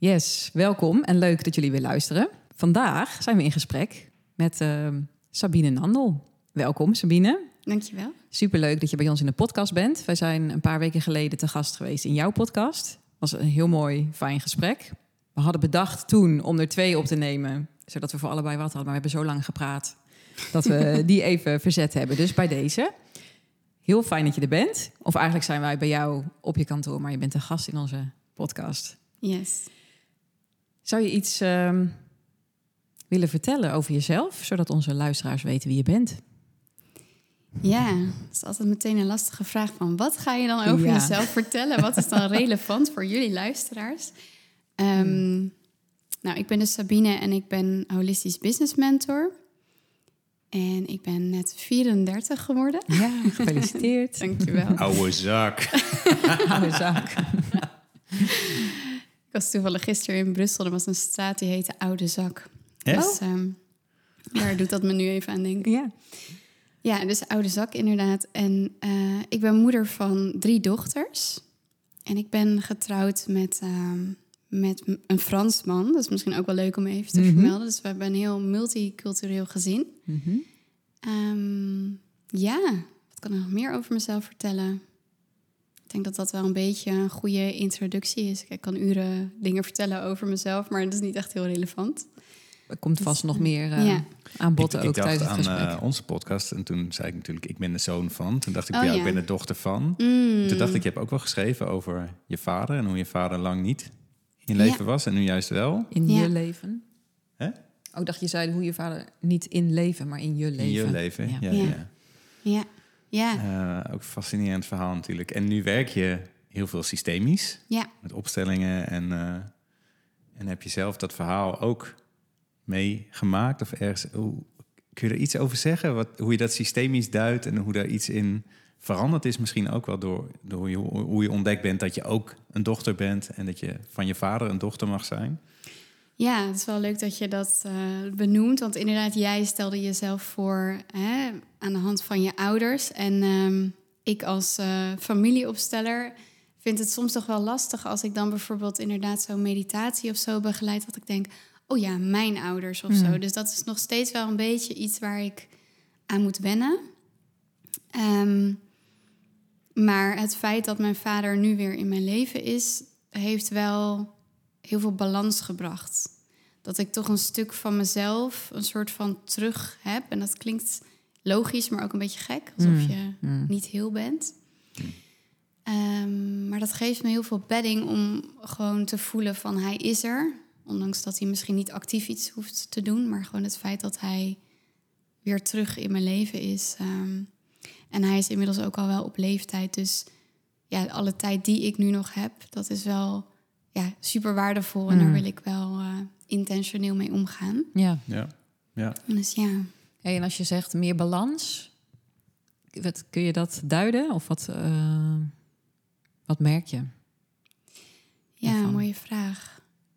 Yes, welkom en leuk dat jullie weer luisteren. Vandaag zijn we in gesprek met Sabine Nandel. Welkom Sabine. Dankjewel. Superleuk dat je bij ons in de podcast bent. Wij zijn een paar weken geleden te gast geweest in jouw podcast. Het was een heel mooi, fijn gesprek. We hadden bedacht toen om er 2 op te nemen, zodat we voor allebei wat hadden. Maar we hebben zo lang gepraat dat we die even verzet hebben. Dus bij deze, heel fijn dat je er bent. Of eigenlijk zijn wij bij jou op je kantoor, maar je bent een gast in onze podcast. Yes. Zou je iets willen vertellen over jezelf, zodat onze luisteraars weten wie je bent? Ja, dat is altijd meteen een lastige vraag van wat ga je dan over jezelf vertellen? Wat is dan relevant voor jullie luisteraars? Nou, ik ben dus Sabine en ik ben holistisch business mentor. En ik ben net 34 geworden. Ja, gefeliciteerd. Dankjewel. Oude zak. Oude zak. Ik was toevallig gisteren in Brussel. Er was een straat die heette Oude Zak. Yes? Dus daar doet dat me nu even aan denken. Ja. Ja, dus Oude Zak inderdaad. En ik ben moeder van 3 dochters. En ik ben getrouwd met een Fransman. Dat is misschien ook wel leuk om even te vermelden. Dus we hebben een heel multicultureel gezin. Ja, wat kan ik nog meer over mezelf vertellen? Ik denk dat dat wel een beetje een goede introductie is. Ik kan uren dingen vertellen over mezelf, maar dat is niet echt heel relevant. Er komt vast nog meer aan bod ook tijdens het gesprek. Ik dacht aan onze podcast en toen zei ik natuurlijk, ik ben de zoon van. Toen dacht ik, ik ben de dochter van. Toen dacht ik, je hebt ook wel geschreven over je vader en hoe je vader lang niet in leven was en nu juist wel. In je leven? Hè? Ik dacht, je zei hoe je vader niet in leven, maar in je leven. In je leven, ja. Ook een fascinerend verhaal natuurlijk. En nu werk je heel veel systemisch. Ja. Met opstellingen en heb je zelf dat verhaal ook meegemaakt? Of ergens, kun je er iets over zeggen? Hoe je dat systemisch duidt en hoe daar iets in veranderd is? Misschien ook wel door hoe je ontdekt bent dat je ook een dochter bent en dat je van je vader een dochter mag zijn. Ja, het is wel leuk dat je dat benoemt. Want inderdaad, jij stelde jezelf voor aan de hand van je ouders. En ik als familieopsteller vind het soms toch wel lastig als ik dan bijvoorbeeld inderdaad zo'n meditatie of zo begeleid, dat ik denk, oh ja, mijn ouders of zo. Dus dat is nog steeds wel een beetje iets waar ik aan moet wennen. Maar het feit dat mijn vader nu weer in mijn leven is, heeft wel heel veel balans gebracht. Dat ik toch een stuk van mezelf een soort van terug heb. En dat klinkt logisch, maar ook een beetje gek. Alsof je niet heel bent. Maar dat geeft me heel veel bedding om gewoon te voelen van hij is er. Ondanks dat hij misschien niet actief iets hoeft te doen. Maar gewoon het feit dat hij weer terug in mijn leven is. En hij is inmiddels ook al wel op leeftijd. Dus ja, alle tijd die ik nu nog heb, dat is wel super waardevol. En daar wil ik wel intentioneel mee omgaan. Ja. Dus ja. Hey, en als je zegt meer balans, kun je dat duiden? Of wat merk je? Ja, daarvan? Mooie vraag.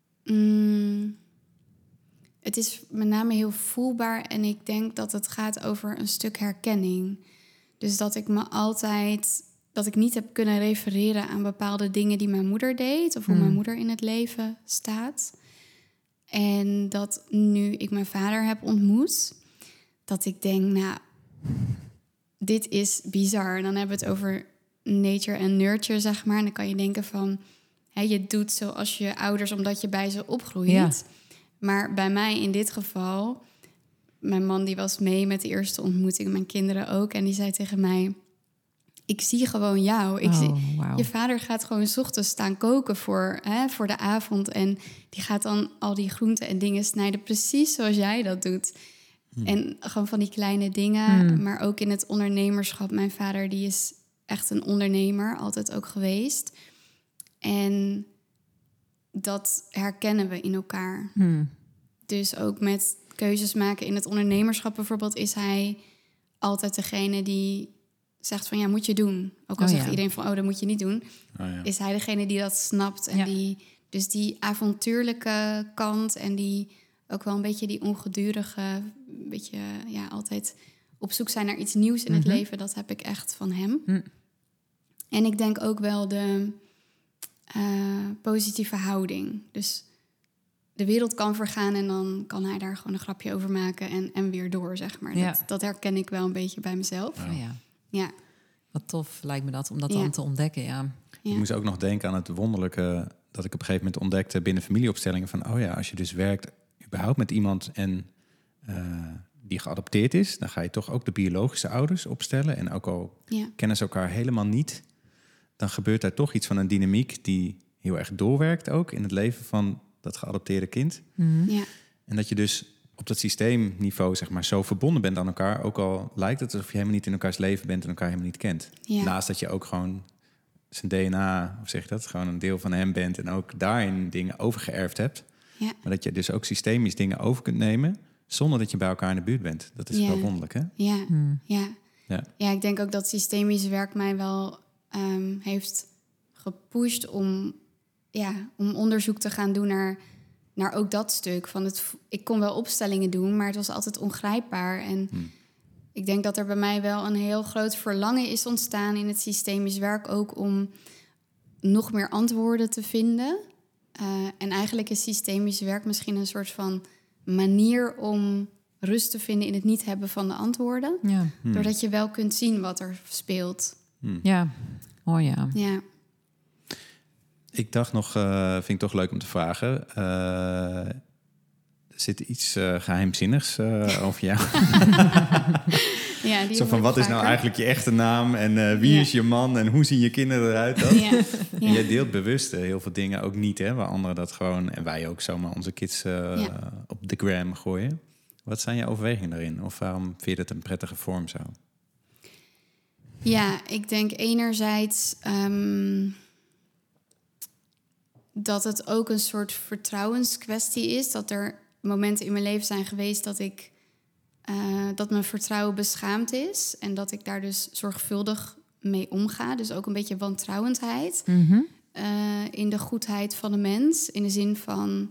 Het is met name heel voelbaar en ik denk dat het gaat over een stuk herkenning. Dus dat ik niet heb kunnen refereren aan bepaalde dingen die mijn moeder deed of hoe mijn moeder in het leven staat. En dat nu ik mijn vader heb ontmoet, dat ik denk, nou, dit is bizar. En dan hebben we het over nature en nurture, zeg maar. En dan kan je denken van, je doet zoals je ouders omdat je bij ze opgroeit. Ja. Maar bij mij in dit geval, mijn man die was mee met de eerste ontmoeting, mijn kinderen ook. En die zei tegen mij, ik zie gewoon jou. Je vader gaat gewoon 's ochtends staan koken voor de avond. En die gaat dan al die groenten en dingen snijden precies zoals jij dat doet. En gewoon van die kleine dingen. Maar ook in het ondernemerschap. Mijn vader die is echt een ondernemer, altijd ook geweest. En dat herkennen we in elkaar. Dus ook met keuzes maken in het ondernemerschap bijvoorbeeld, is hij altijd degene die zegt van moet je doen. Ook al zegt iedereen van dat moet je niet doen. Is hij degene die dat snapt. En die avontuurlijke kant en die ook wel een beetje die ongedurige, een beetje altijd op zoek zijn naar iets nieuws in het leven. Dat heb ik echt van hem. En ik denk ook wel de positieve houding. Dus de wereld kan vergaan en dan kan hij daar gewoon een grapje over maken en weer door, zeg maar. Ja. Dat herken ik wel een beetje bij mezelf. Oh, ja. Ja. Wat tof lijkt me dat, om dat Ja. dan te ontdekken, ja. Ja. Ik moest ook nog denken aan het wonderlijke dat ik op een gegeven moment ontdekte binnen familieopstellingen van, oh ja, als je dus werkt überhaupt met iemand en die geadopteerd is, dan ga je toch ook de biologische ouders opstellen. En ook al Ja. kennen ze elkaar helemaal niet, dan gebeurt daar toch iets van een dynamiek die heel erg doorwerkt ook in het leven van dat geadopteerde kind. Mhm. Ja. En dat je dus op dat systeemniveau zeg maar zo verbonden bent aan elkaar, ook al lijkt het alsof je helemaal niet in elkaars leven bent en elkaar helemaal niet kent. Ja. Naast dat je ook gewoon zijn DNA, of zeg je dat, gewoon een deel van hem bent en ook daarin dingen overgeërfd hebt. Ja. Maar dat je dus ook systemisch dingen over kunt nemen zonder dat je bij elkaar in de buurt bent. Dat is Ja. wel wonderlijk, hè? Ja. Mm. Ja. Ja. Ja, ik denk ook dat systemisch werk mij wel heeft gepusht om onderzoek te gaan doen naar ook dat stuk. Ik kon wel opstellingen doen, maar het was altijd ongrijpbaar. En ik denk dat er bij mij wel een heel groot verlangen is ontstaan in het systemisch werk ook om nog meer antwoorden te vinden. En eigenlijk is systemisch werk misschien een soort van manier om rust te vinden in het niet hebben van de antwoorden. Ja. Doordat je wel kunt zien wat er speelt. Ja. Oh ja. Ja. Ik dacht nog, vind ik toch leuk om te vragen. Er zit iets geheimzinnigs over jou. Ja, die Zo van, wat is nou eigenlijk je echte naam? En wie Ja. is je man? En hoe zien je kinderen eruit? Dat? Ja. En jij deelt bewust heel veel dingen ook niet, hè? Waar anderen dat gewoon, en wij ook zomaar onze kids op de gram gooien. Wat zijn je overwegingen daarin? Of waarom vind je dat een prettige vorm zo? Ja, ik denk enerzijds dat het ook een soort vertrouwenskwestie is. Dat er momenten in mijn leven zijn geweest dat mijn vertrouwen beschaamd is. En dat ik daar dus zorgvuldig mee omga. Dus ook een beetje wantrouwendheid Mhm. in de goedheid van de mens. In de zin van,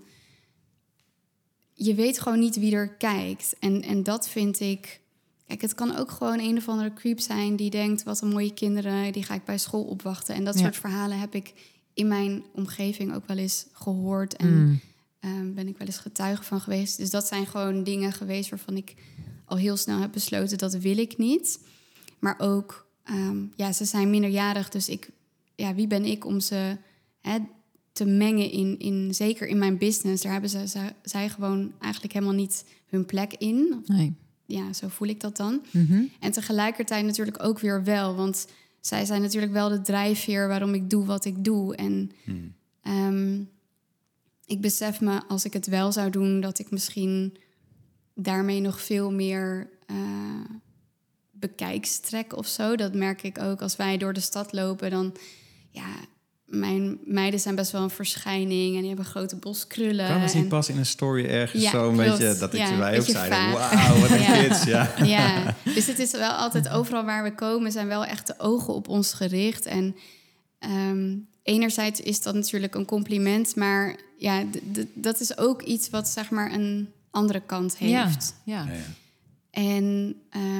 je weet gewoon niet wie er kijkt. En dat vind ik... Kijk, het kan ook gewoon een of andere creep zijn die denkt, wat een mooie kinderen, die ga ik bij school opwachten. En dat soort verhalen heb ik in mijn omgeving ook wel eens gehoord. En ben ik wel eens getuige van geweest. Dus dat zijn gewoon dingen geweest waarvan ik al heel snel heb besloten, dat wil ik niet. Maar ook, ze zijn minderjarig, dus wie ben ik om ze te mengen in zeker in mijn business. Daar hebben zij gewoon eigenlijk helemaal niet hun plek in. Nee. Ja, zo voel ik dat dan. Mhm. En tegelijkertijd natuurlijk ook weer wel. Want zij zijn natuurlijk wel de drijfveer waarom ik doe wat ik doe. En ik besef me, als ik het wel zou doen, dat ik misschien daarmee nog veel meer bekijks trek of zo. Dat merk ik ook als wij door de stad lopen. Dan, mijn meiden zijn best wel een verschijning en die hebben grote bos krullen. Kwam het niet en pas in een story ergens Ja, zo een klopt. beetje, dat Ja, wij ook beetje zeiden, vaag. wauw, wat een Ja. kids. Ja. Ja, dus het is wel altijd overal waar we komen, zijn wel echt de ogen op ons gericht. En enerzijds is dat natuurlijk een compliment, maar ja, dat is ook iets wat zeg maar een andere kant heeft. Ja. En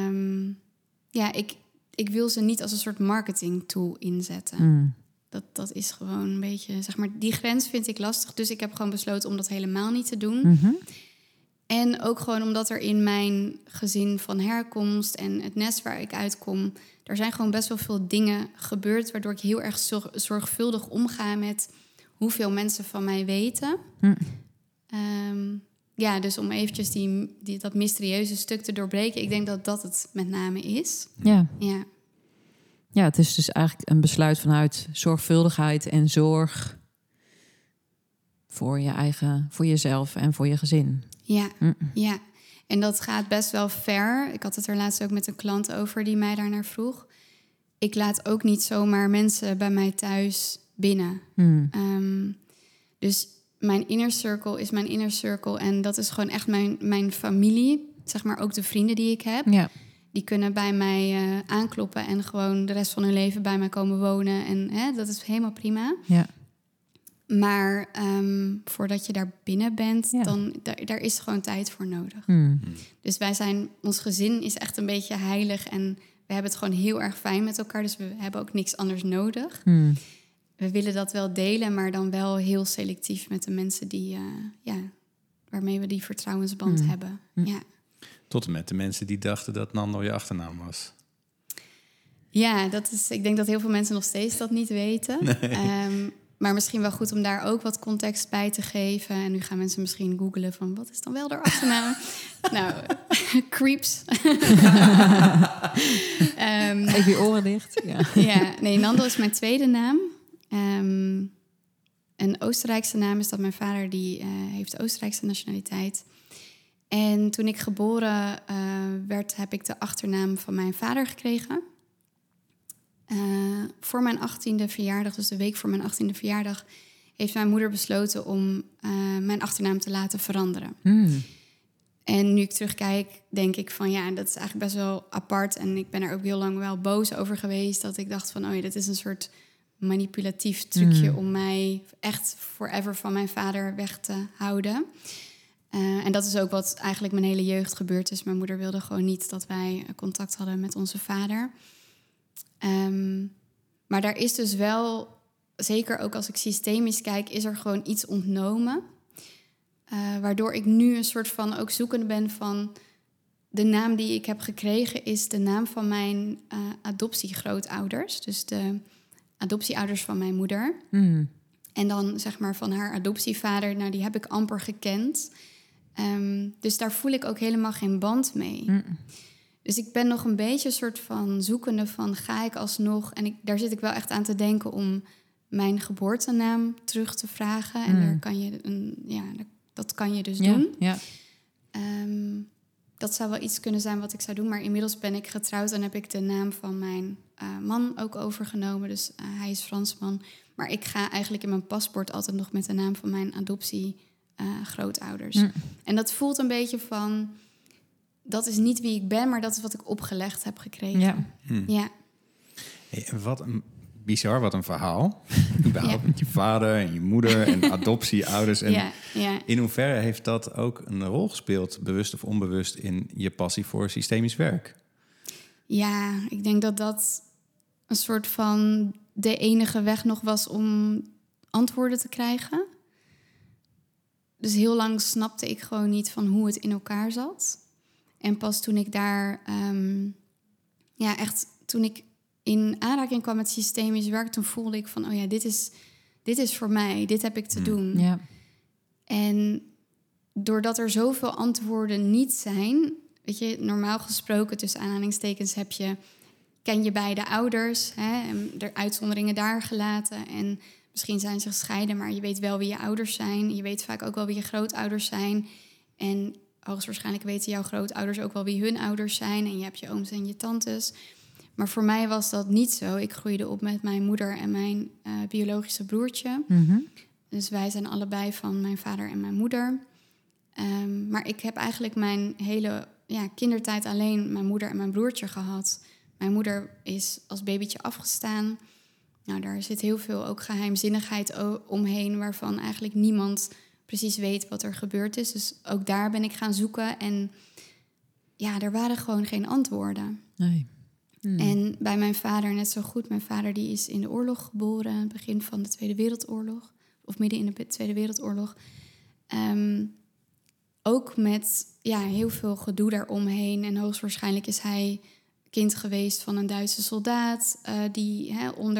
ik wil ze niet als een soort marketing tool inzetten. Mm. Dat is gewoon een beetje, zeg maar, die grens vind ik lastig. Dus ik heb gewoon besloten om dat helemaal niet te doen. Mhm. En ook gewoon omdat er in mijn gezin van herkomst en het nest waar ik uitkom, er zijn gewoon best wel veel dingen gebeurd waardoor ik heel erg zorgvuldig omga met hoeveel mensen van mij weten. Dus om eventjes dat mysterieuze stuk te doorbreken, ik denk dat dat het met name is. Ja. Ja. Ja, het is dus eigenlijk een besluit vanuit zorgvuldigheid en zorg voor je eigen, voor jezelf en voor je gezin. Ja, ja. En dat gaat best wel ver. Ik had het er laatst ook met een klant over die mij daarnaar vroeg. Ik laat ook niet zomaar mensen bij mij thuis binnen. Dus mijn inner circle is mijn inner circle. En dat is gewoon echt mijn familie. Zeg maar ook de vrienden die ik heb. Ja. Die kunnen bij mij aankloppen en gewoon de rest van hun leven bij mij komen wonen. En dat is helemaal prima. Ja. Maar voordat je daar binnen bent, Ja. dan daar is gewoon tijd voor nodig. Dus ons gezin is echt een beetje heilig en we hebben het gewoon heel erg fijn met elkaar. Dus we hebben ook niks anders nodig. We willen dat wel delen, maar dan wel heel selectief met de mensen die waarmee we die vertrouwensband hebben. Ja. Tot en met de mensen die dachten dat Nando je achternaam was. Ja, ik denk dat heel veel mensen nog steeds dat niet weten. Nee. Maar misschien wel goed om daar ook wat context bij te geven. En nu gaan mensen misschien googlen van... wat is dan wel de achternaam? Nou, creeps. Even je oren dicht. Ja, nee, Nando is mijn tweede naam. Een Oostenrijkse naam is dat mijn vader... die heeft Oostenrijkse nationaliteit. En toen ik geboren werd... heb ik de achternaam van mijn vader gekregen... voor mijn 18e verjaardag, dus de week voor mijn 18e verjaardag... heeft mijn moeder besloten om mijn achternaam te laten veranderen. En nu ik terugkijk, denk ik van ja, dat is eigenlijk best wel apart. En ik ben er ook heel lang wel boos over geweest. Dat ik dacht van, oh ja, dit is een soort manipulatief trucje... om mij echt forever van mijn vader weg te houden. En dat is ook wat eigenlijk mijn hele jeugd gebeurd is. Mijn moeder wilde gewoon niet dat wij contact hadden met onze vader... maar daar is dus wel, zeker ook als ik systemisch kijk... is er gewoon iets ontnomen. Waardoor ik nu een soort van ook zoekende ben van... de naam die ik heb gekregen is de naam van mijn adoptiegrootouders. Dus de adoptieouders van mijn moeder. En dan zeg maar van haar adoptievader, nou die heb ik amper gekend. Dus daar voel ik ook helemaal geen band mee. Dus ik ben nog een beetje een soort van zoekende van... ga ik alsnog... en daar zit ik wel echt aan te denken om mijn geboortenaam terug te vragen. En daar kan je dat kan je dus doen. Ja. Dat zou wel iets kunnen zijn wat ik zou doen. Maar inmiddels ben ik getrouwd en heb ik de naam van mijn man ook overgenomen. Dus hij is Fransman. Maar ik ga eigenlijk in mijn paspoort altijd nog met de naam van mijn adoptiegrootouders. En dat voelt een beetje van... dat is niet wie ik ben, maar dat is wat ik opgelegd heb gekregen. Ja. Hey, wat een verhaal. Überhaupt met je vader en je moeder en adoptieouders. En in hoeverre heeft dat ook een rol gespeeld, bewust of onbewust, in je passie voor systemisch werk? Ja, ik denk dat dat een soort van de enige weg nog was om antwoorden te krijgen. Dus heel lang snapte ik gewoon niet van hoe het in elkaar zat. En pas toen ik daar, toen ik in aanraking kwam met systemisch werk, toen voelde ik van, oh ja, dit is voor mij, dit heb ik te doen. Ja. En doordat er zoveel antwoorden niet zijn, weet je, normaal gesproken tussen aanhalingstekens ken je beide ouders, hè, en er uitzonderingen daar gelaten. En misschien zijn ze gescheiden, maar je weet wel wie je ouders zijn. Je weet vaak ook wel wie je grootouders zijn. En hoogstwaarschijnlijk weten jouw grootouders ook wel wie hun ouders zijn. En je hebt je ooms en je tantes. Maar voor mij was dat niet zo. Ik groeide op met mijn moeder en mijn biologische broertje. Dus wij zijn allebei van mijn vader en mijn moeder. Maar ik heb eigenlijk mijn hele kindertijd alleen mijn moeder en mijn broertje gehad. Mijn moeder is als babytje afgestaan. Nou, daar zit heel veel ook geheimzinnigheid omheen, waarvan eigenlijk niemand precies weet wat er gebeurd is. Dus ook daar ben ik gaan zoeken. En ja, er waren gewoon geen antwoorden. Nee. En bij mijn vader net zo goed. Mijn vader die is in de oorlog geboren, begin van de Tweede Wereldoorlog. Of midden in de Tweede Wereldoorlog. Ook met heel veel gedoe daaromheen. En hoogstwaarschijnlijk is hij kind geweest van een Duitse soldaat die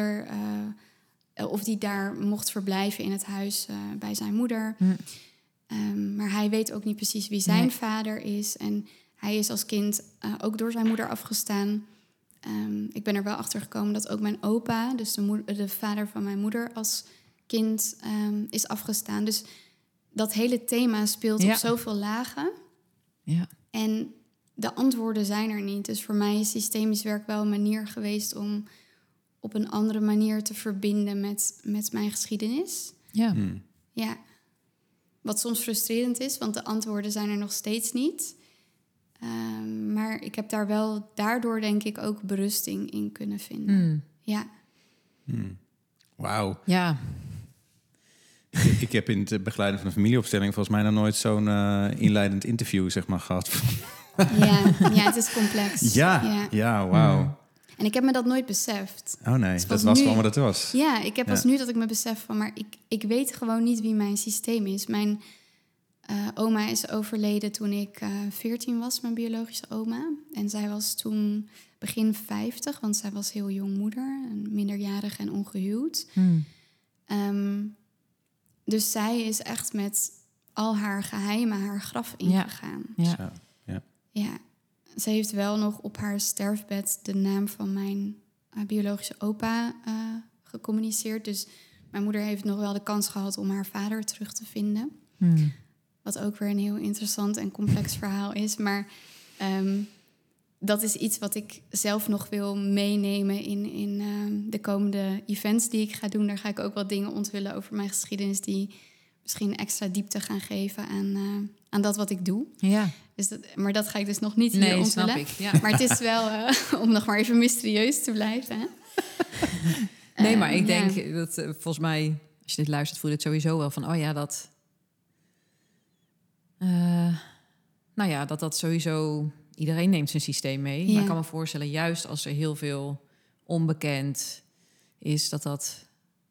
die daar mocht verblijven in het huis bij zijn moeder. Maar hij weet ook niet precies wie zijn vader is. En hij is als kind ook door zijn moeder afgestaan. Ik ben er wel achter gekomen dat ook mijn opa, dus de vader van mijn moeder, als kind is afgestaan. Dus dat hele thema speelt op zoveel lagen. Ja. En de antwoorden zijn er niet. Dus voor mij is systemisch werk wel een manier geweest om op een andere manier te verbinden met mijn geschiedenis. Ja. Ja. Wat soms frustrerend is, want de antwoorden zijn er nog steeds niet. Maar ik heb daardoor denk ik ook berusting in kunnen vinden. Ja. Wauw. Ja. Ik heb in het begeleiden van een familieopstelling volgens mij nog nooit zo'n inleidend interview gehad. Ja, het is complex. Ja, wauw. En ik heb me dat nooit beseft. Oh nee, dat was gewoon wat het was. Ja, ik heb pas nu dat ik me besef van, maar ik weet gewoon niet wie mijn systeem is. Mijn oma is overleden toen ik 14 was, mijn biologische oma. En zij was toen begin 50, want zij was heel jong moeder, minderjarig en ongehuwd. Dus zij is echt met al haar geheimen haar graf ingegaan. Ja. Ja, ze heeft wel nog op haar sterfbed de naam van mijn biologische opa gecommuniceerd. Dus mijn moeder heeft nog wel de kans gehad om haar vader terug te vinden. Wat ook weer een heel interessant en complex verhaal is. Maar dat is iets wat ik zelf nog wil meenemen in de komende events die ik ga doen. Daar ga ik ook wat dingen onthullen over mijn geschiedenis die misschien extra diepte gaan geven aan dat wat ik doe. Ja. Dus maar dat ga ik dus nog niet hier onthullen. Snap ik. Ja. Maar het is wel om nog maar even mysterieus te blijven. Hè? Nee, maar ik denk dat volgens mij, als je dit luistert, voel je het sowieso wel van, oh ja, dat... dat sowieso... Iedereen neemt zijn systeem mee. Ja. Maar ik kan me voorstellen, juist als er heel veel onbekend is, dat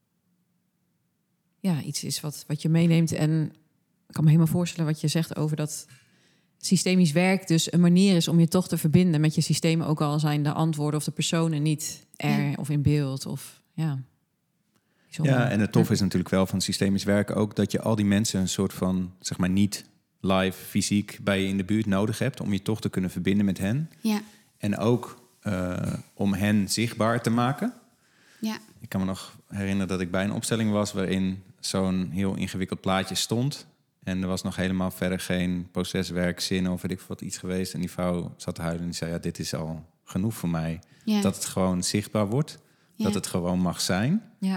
iets is wat je meeneemt. En ik kan me helemaal voorstellen wat je zegt over dat systemisch werk dus een manier is om je toch te verbinden met je systeem, ook al zijn de antwoorden of de personen niet er of in beeld. Of bijzonder. Ja, en het tof is natuurlijk wel van systemisch werken ook dat je al die mensen een soort van, zeg maar, niet live, fysiek bij je in de buurt nodig hebt om je toch te kunnen verbinden met hen. Ja. En ook om hen zichtbaar te maken. Ja. Ik kan me nog herinneren dat ik bij een opstelling was waarin zo'n heel ingewikkeld plaatje stond. En er was nog helemaal verder geen proceswerk, zin of weet ik wat iets geweest. En die vrouw zat te huilen en die zei, ja, dit is al genoeg voor mij. Ja. Dat het gewoon zichtbaar wordt. Ja. Dat het gewoon mag zijn. Ja.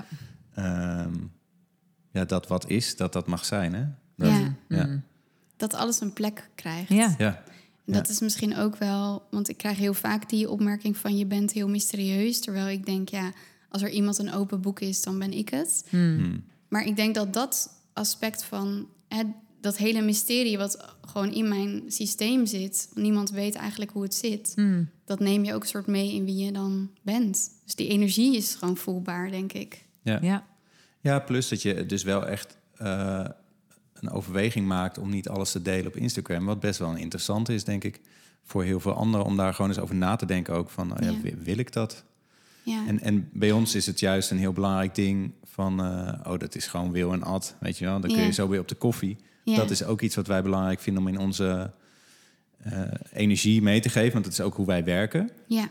Dat wat is, dat mag zijn. Hè? Ja. Dat alles een plek krijgt. Ja. Ja. En dat is misschien ook wel... Want ik krijg heel vaak die opmerking van... je bent heel mysterieus. Terwijl ik denk, ja, als er iemand een open boek is... dan ben ik het. Maar ik denk dat aspect van... dat hele mysterie wat gewoon in mijn systeem zit... niemand weet eigenlijk hoe het zit... dat neem je ook een soort mee in wie je dan bent. Dus die energie is gewoon voelbaar, denk ik. Ja, plus dat je dus wel echt... een overweging maakt om niet alles te delen op Instagram. Wat best wel interessant is, denk ik, voor heel veel anderen... om daar gewoon eens over na te denken ook van, wil ik dat? Ja. En bij ons is het juist een heel belangrijk ding van... dat is gewoon wil en ad, weet je wel. Dan kun je zo weer op de koffie. Ja. Dat is ook iets wat wij belangrijk vinden om in onze energie mee te geven. Want dat is ook hoe wij werken. Ja.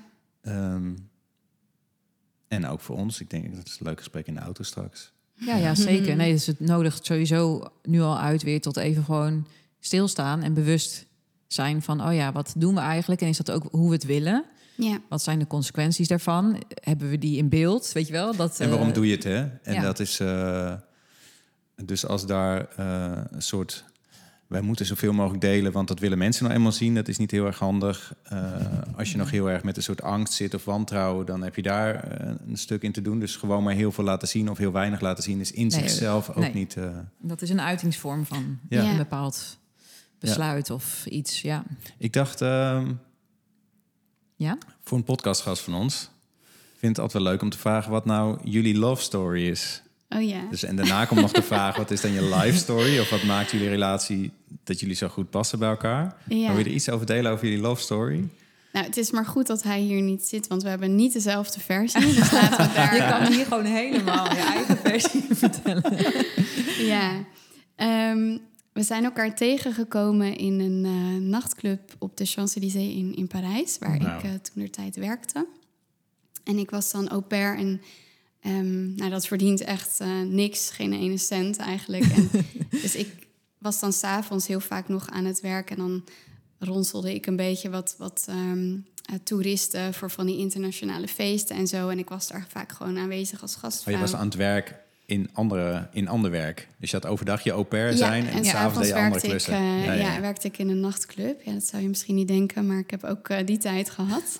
En ook voor ons. Ik denk, dat is een leuk gesprek in de auto straks. Ja, zeker. Nee, dus het nodigt sowieso nu al uit weer tot even gewoon stilstaan en bewust zijn van, wat doen we eigenlijk? En is dat ook hoe we het willen? Ja. Wat zijn de consequenties daarvan? Hebben we die in beeld, weet je wel? En waarom doe je het, hè? En dat is... dus als daar een soort... Wij moeten zoveel mogelijk delen, want dat willen mensen nou eenmaal zien. Dat is niet heel erg handig. Als je nog heel erg met een soort angst zit of wantrouwen... dan heb je daar een stuk in te doen. Dus gewoon maar heel veel laten zien of heel weinig laten zien... is in zichzelf ook niet... Dat is een uitingsvorm van een bepaald besluit of iets, Ik dacht, voor een podcastgast van ons... vind het altijd wel leuk om te vragen... wat nou jullie love story is... Oh ja. Dus, en daarna komt nog de vraag, wat is dan je life story? Of wat maakt jullie relatie dat jullie zo goed passen bij elkaar? Ja. Maar wil je er iets over delen over jullie love story? Nou, het is maar goed dat hij hier niet zit, want we hebben niet dezelfde versie. Dus laten we daar... Je kan hier gewoon helemaal je eigen versie vertellen. Ja. We zijn elkaar tegengekomen in een nachtclub op de Champs-Élysées in Parijs... waar ik toentertijd werkte. En ik was dan au pair en... dat verdient echt niks, geen ene cent eigenlijk. En dus ik was dan 's avonds heel vaak nog aan het werk... en dan ronselde ik een beetje wat toeristen... voor van die internationale feesten en zo. En ik was daar vaak gewoon aanwezig als gastvrouw. Je was aan het werk in ander werk. Dus je had overdag je au pair zijn... en 's avonds deed je andere klussen. Werkte ik in een nachtclub. Ja, dat zou je misschien niet denken, maar ik heb ook die tijd gehad.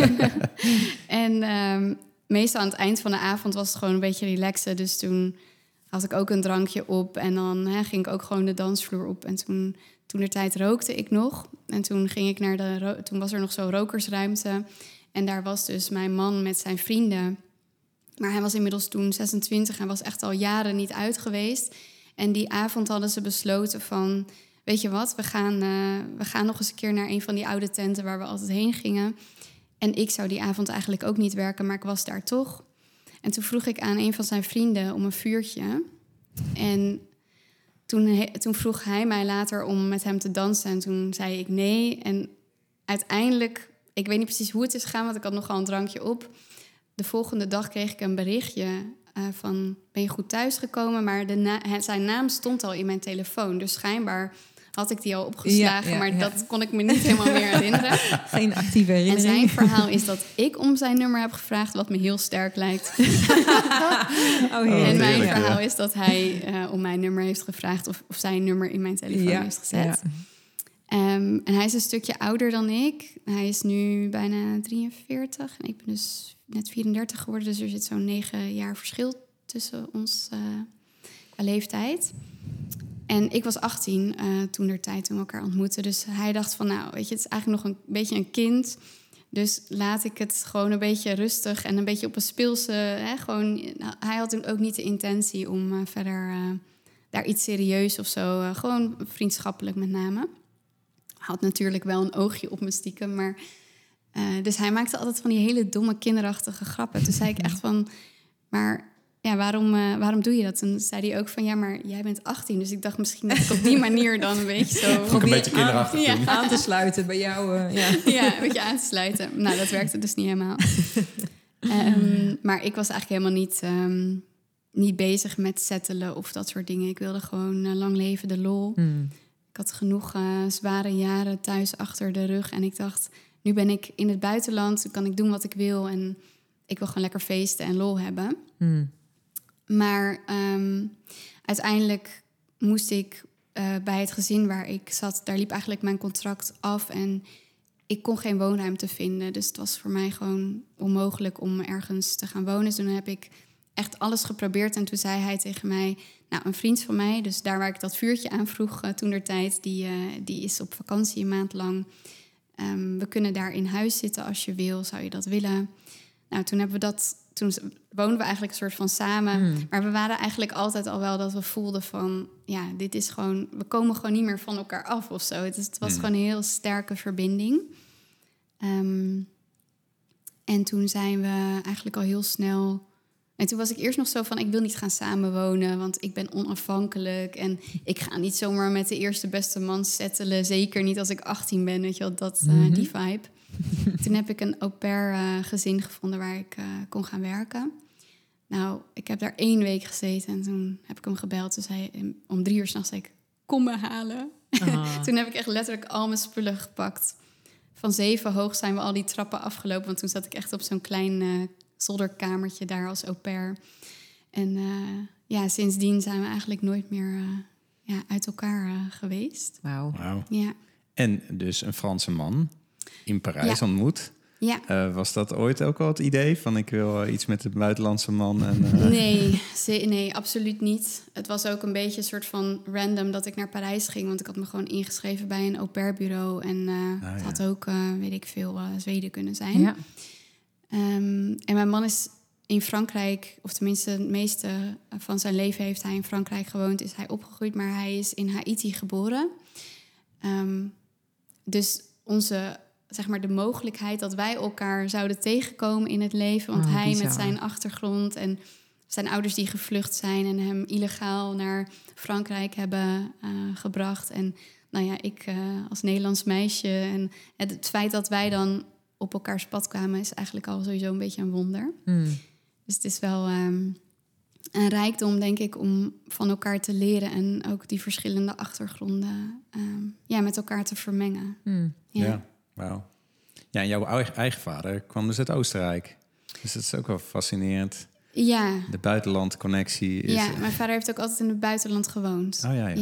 En... meestal aan het eind van de avond was het gewoon een beetje relaxen. Dus toen had ik ook een drankje op. En dan ging ik ook gewoon de dansvloer op. En toen de tijd rookte ik nog. En toen ging ik naar toen was er nog zo'n rokersruimte. En daar was dus mijn man met zijn vrienden. Maar hij was inmiddels toen 26. Hij was echt al jaren niet uit geweest. En die avond hadden ze besloten van... weet je wat, we gaan nog eens een keer naar een van die oude tenten waar we altijd heen gingen. En ik zou die avond eigenlijk ook niet werken, maar ik was daar toch. En toen vroeg ik aan een van zijn vrienden om een vuurtje. En toen vroeg hij mij later om met hem te dansen. En toen zei ik nee. En uiteindelijk, ik weet niet precies hoe het is gegaan, want ik had nogal een drankje op. De volgende dag kreeg ik een berichtje van, ben je goed thuisgekomen? Maar zijn naam stond al in mijn telefoon. Dus schijnbaar had ik die al opgeslagen, maar dat kon ik me niet helemaal meer herinneren. Geen actieve herinnering. En zijn verhaal is dat ik om zijn nummer heb gevraagd, wat me heel sterk lijkt. En mijn verhaal is dat hij om mijn nummer heeft gevraagd of zijn nummer in mijn telefoon heeft gezet. Ja. En hij is een stukje ouder dan ik. Hij is nu bijna 43 en ik ben dus net 34 geworden. Dus er zit zo'n 9 jaar verschil tussen ons qua leeftijd. En ik was 18 toen we elkaar ontmoetten. Dus hij dacht van, nou, weet je, het is eigenlijk nog een beetje een kind. Dus laat ik het gewoon een beetje rustig en een beetje op een speelse... hij had toen ook niet de intentie om verder daar iets serieus of zo... gewoon vriendschappelijk met name. Hij had natuurlijk wel een oogje op me stiekem, maar... dus hij maakte altijd van die hele domme, kinderachtige grappen. Toen zei ik echt van, maar... ja, waarom doe je dat? En zei hij ook van, ja, maar jij bent 18. Dus ik dacht misschien dat ik op die manier dan een beetje zo... Ook een beetje kinderachtig aan te sluiten bij jou. Ja, een beetje aan te sluiten. Nou, dat werkte dus niet helemaal. Maar ik was eigenlijk helemaal niet bezig met settelen of dat soort dingen. Ik wilde gewoon lang leven, de lol. Ik had genoeg zware jaren thuis achter de rug. En ik dacht, nu ben ik in het buitenland. Dan kan ik doen wat ik wil. En ik wil gewoon lekker feesten en lol hebben. Maar uiteindelijk moest ik bij het gezin waar ik zat... daar liep eigenlijk mijn contract af en ik kon geen woonruimte vinden. Dus het was voor mij gewoon onmogelijk om ergens te gaan wonen. Dus toen heb ik echt alles geprobeerd. En toen zei hij tegen mij, nou, een vriend van mij... dus daar waar ik dat vuurtje aan vroeg toentertijd... die is op vakantie een maand lang. We kunnen daar in huis zitten als je wil. Zou je dat willen? Nou, toen woonden we eigenlijk een soort van samen. Maar we waren eigenlijk altijd al wel dat we voelden van... ja, dit is gewoon... we komen gewoon niet meer van elkaar af of zo. Het was gewoon een heel sterke verbinding. En toen zijn we eigenlijk al heel snel... en toen was ik eerst nog zo van... ik wil niet gaan samenwonen, want ik ben onafhankelijk... en ik ga niet zomaar met de eerste beste man settelen. Zeker niet als ik 18 ben, weet je wel, die vibe... Toen heb ik een au pair gezin gevonden waar ik kon gaan werken. Nou, ik heb daar 1 week gezeten en toen heb ik hem gebeld. Dus hij om 3 uur 's nachts zei ik, kom me halen. Toen heb ik echt letterlijk al mijn spullen gepakt. Van 7 hoog zijn we al die trappen afgelopen. Want toen zat ik echt op zo'n klein zolderkamertje daar als au pair. En sindsdien zijn we eigenlijk nooit meer uit elkaar geweest. Wauw. Ja. En dus een Franse man... in Parijs ontmoet. Ja. Was dat ooit ook al het idee van ik wil iets met een buitenlandse man? En, Nee, absoluut niet. Het was ook een beetje een soort van random dat ik naar Parijs ging. Want ik had me gewoon ingeschreven bij een au pair bureau. En het had ook, weet ik veel, Zweden kunnen zijn. Ja. En mijn man is in Frankrijk, of tenminste het meeste van zijn leven heeft hij in Frankrijk gewoond. Is hij opgegroeid, maar hij is in Haiti geboren. Dus zeg maar de mogelijkheid dat wij elkaar zouden tegenkomen in het leven. Want hij bizar. Met zijn achtergrond en zijn ouders die gevlucht zijn... en hem illegaal naar Frankrijk hebben gebracht. En nou ja, ik als Nederlands meisje... en het feit dat wij dan op elkaars pad kwamen... is eigenlijk al sowieso een beetje een wonder. Dus het is wel een rijkdom, denk ik, om van elkaar te leren... en ook die verschillende achtergronden met elkaar te vermengen. Ja. Wauw. Ja, en jouw eigen vader kwam dus uit Oostenrijk. Dus dat is ook wel fascinerend. Ja. De buitenlandconnectie is... Ja, mijn vader heeft ook altijd in het buitenland gewoond. Oh ja.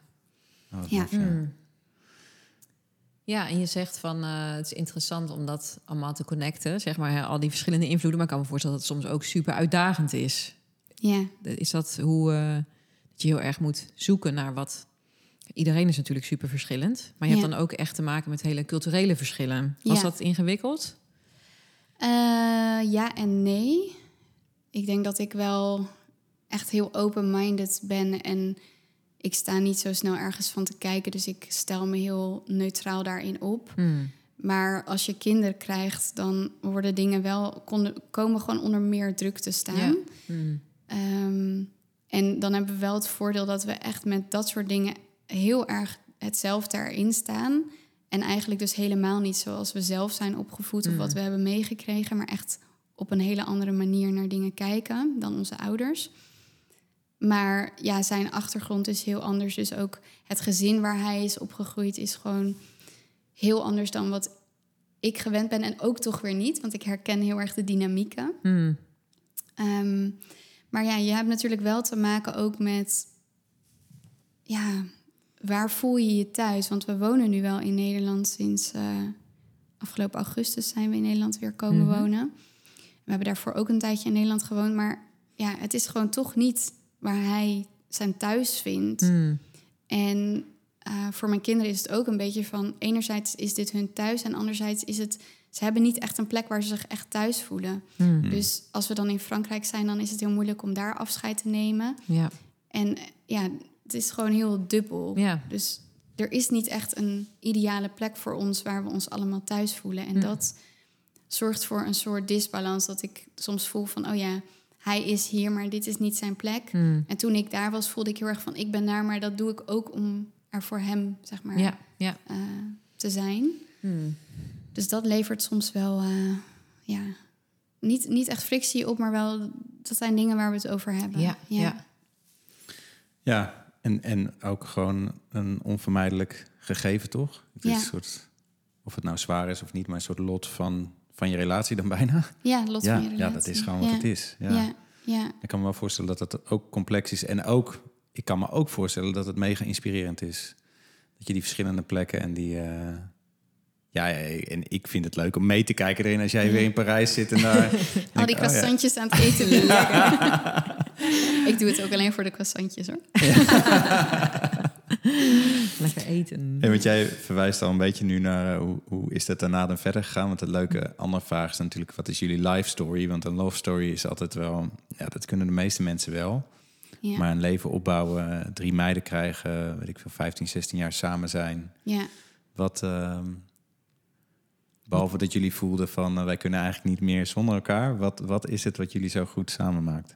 Ja, en je zegt van het is interessant om dat allemaal te connecten. Zeg maar, al die verschillende invloeden. Maar ik kan me voorstellen dat het soms ook super uitdagend is. Ja. Is dat hoe dat je heel erg moet zoeken naar wat... Iedereen is natuurlijk super verschillend. Maar je hebt dan ook echt te maken met hele culturele verschillen. Was dat ingewikkeld? Ja en nee. Ik denk dat ik wel echt heel open-minded ben. En ik sta niet zo snel ergens van te kijken. Dus ik stel me heel neutraal daarin op. Maar als je kinderen krijgt, dan worden dingen wel komen gewoon onder meer druk te staan. En dan hebben we wel het voordeel dat we echt met dat soort dingen heel erg hetzelfde erin staan. En eigenlijk dus helemaal niet zoals we zelf zijn opgevoed of wat we hebben meegekregen, maar echt op een hele andere manier naar dingen kijken dan onze ouders. Maar ja, zijn achtergrond is heel anders. Dus ook het gezin waar hij is opgegroeid is gewoon heel anders dan wat ik gewend ben. En ook toch weer niet, want ik herken heel erg de dynamieken. Maar ja, je hebt natuurlijk wel te maken ook met... ja, waar voel je je thuis? Want we wonen nu wel in Nederland sinds... afgelopen augustus zijn we in Nederland weer komen wonen. We hebben daarvoor ook een tijdje in Nederland gewoond. Maar ja, het is gewoon toch niet waar hij zijn thuis vindt. En voor mijn kinderen is het ook een beetje van... enerzijds is dit hun thuis en anderzijds is het... ze hebben niet echt een plek waar ze zich echt thuis voelen. Dus als we dan in Frankrijk zijn, dan is het heel moeilijk om daar afscheid te nemen. Ja. En ja, het is gewoon heel dubbel. Ja. Dus er is niet echt een ideale plek voor ons waar we ons allemaal thuis voelen. En dat zorgt voor een soort disbalans dat ik soms voel van... oh ja, hij is hier, maar dit is niet zijn plek. En toen ik daar was, voelde ik heel erg van... ik ben daar, maar dat doe ik ook om er voor hem, zeg maar, te zijn. Dus dat levert soms wel, niet echt frictie op... maar wel, dat zijn dingen waar we het over hebben. Ja, en ook gewoon een onvermijdelijk gegeven, toch? Het is een soort, of het nou zwaar is of niet, maar een soort lot van je relatie dan bijna. Ja, lot van je relatie. Ja, dat is gewoon wat het is. Ja. Ik kan me wel voorstellen dat het ook complex is. En ook, ik kan me ook voorstellen dat het mega inspirerend is. Dat je die verschillende plekken en die... en ik vind het leuk om mee te kijken erin als jij weer in Parijs zit en daar... al die croissantjes aan het eten. Ik doe het ook alleen voor de croissantjes, hoor. Lekker eten. En want jij verwijst al een beetje nu naar hoe is dat daarna dan verder gegaan? Want de leuke andere vraag is natuurlijk, wat is jullie life story? Want een love story is altijd wel... ja, dat kunnen de meeste mensen wel. Ja. Maar een leven opbouwen, 3 meiden krijgen... weet ik veel, 15, 16 jaar samen zijn. Ja. Wat... behalve dat jullie voelden van... wij kunnen eigenlijk niet meer zonder elkaar. Wat is het wat jullie zo goed samen maakt?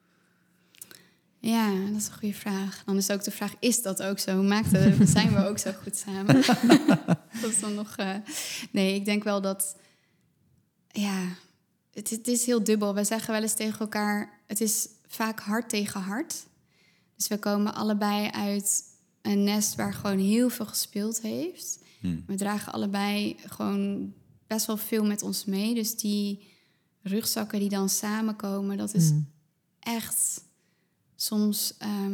Ja, dat is een goede vraag. Dan is ook de vraag, is dat ook zo? Zijn we ook zo goed samen? Dat is dan nog... Nee, ik denk wel dat... ja, het is heel dubbel. We zeggen wel eens tegen elkaar... het is vaak hart tegen hart. Dus we komen allebei uit een nest... waar gewoon heel veel gespeeld heeft. We dragen allebei gewoon best wel veel met ons mee. Dus die rugzakken die dan samenkomen... dat is echt... soms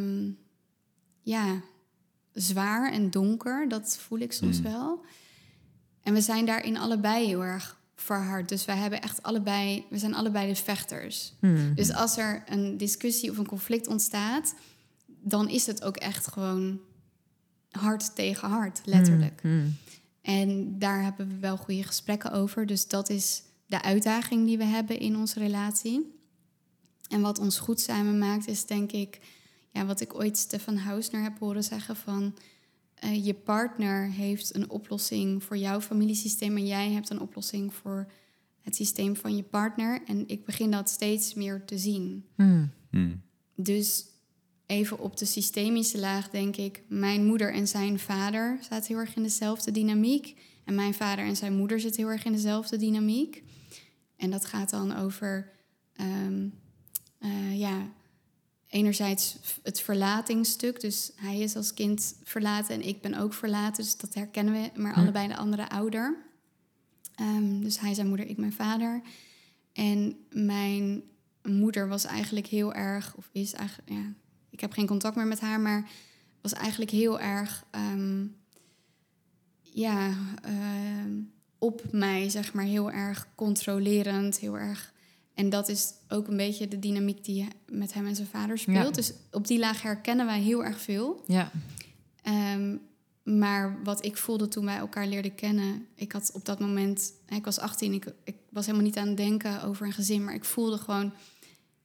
zwaar en donker, dat voel ik soms wel. En we zijn daarin allebei heel erg verhard. Dus wij hebben echt we zijn allebei de vechters. Dus als er een discussie of een conflict ontstaat... dan is het ook echt gewoon hart tegen hart, letterlijk. En daar hebben we wel goede gesprekken over. Dus dat is de uitdaging die we hebben in onze relatie... En wat ons goed samen maakt is denk ik... ja, wat ik ooit Stefan Hausner heb horen zeggen van... je partner heeft een oplossing voor jouw familiesysteem... en jij hebt een oplossing voor het systeem van je partner. En ik begin dat steeds meer te zien. Dus even op de systemische laag denk ik... mijn moeder en zijn vader zaten heel erg in dezelfde dynamiek... en mijn vader en zijn moeder zitten heel erg in dezelfde dynamiek. En dat gaat dan over... enerzijds het verlatingstuk. Dus hij is als kind verlaten en ik ben ook verlaten. Dus dat herkennen we, maar allebei de andere ouder. Dus hij zijn moeder, ik mijn vader. En mijn moeder was eigenlijk heel erg... of is eigenlijk, ik heb geen contact meer met haar... maar was eigenlijk heel erg... op mij, zeg maar, heel erg controlerend, heel erg... En dat is ook een beetje de dynamiek die met hem en zijn vader speelt. Ja. Dus op die laag herkennen wij heel erg veel. Ja. Maar wat ik voelde toen wij elkaar leerden kennen... ik had op dat moment... ik was 18, ik was helemaal niet aan het denken over een gezin... maar ik voelde gewoon...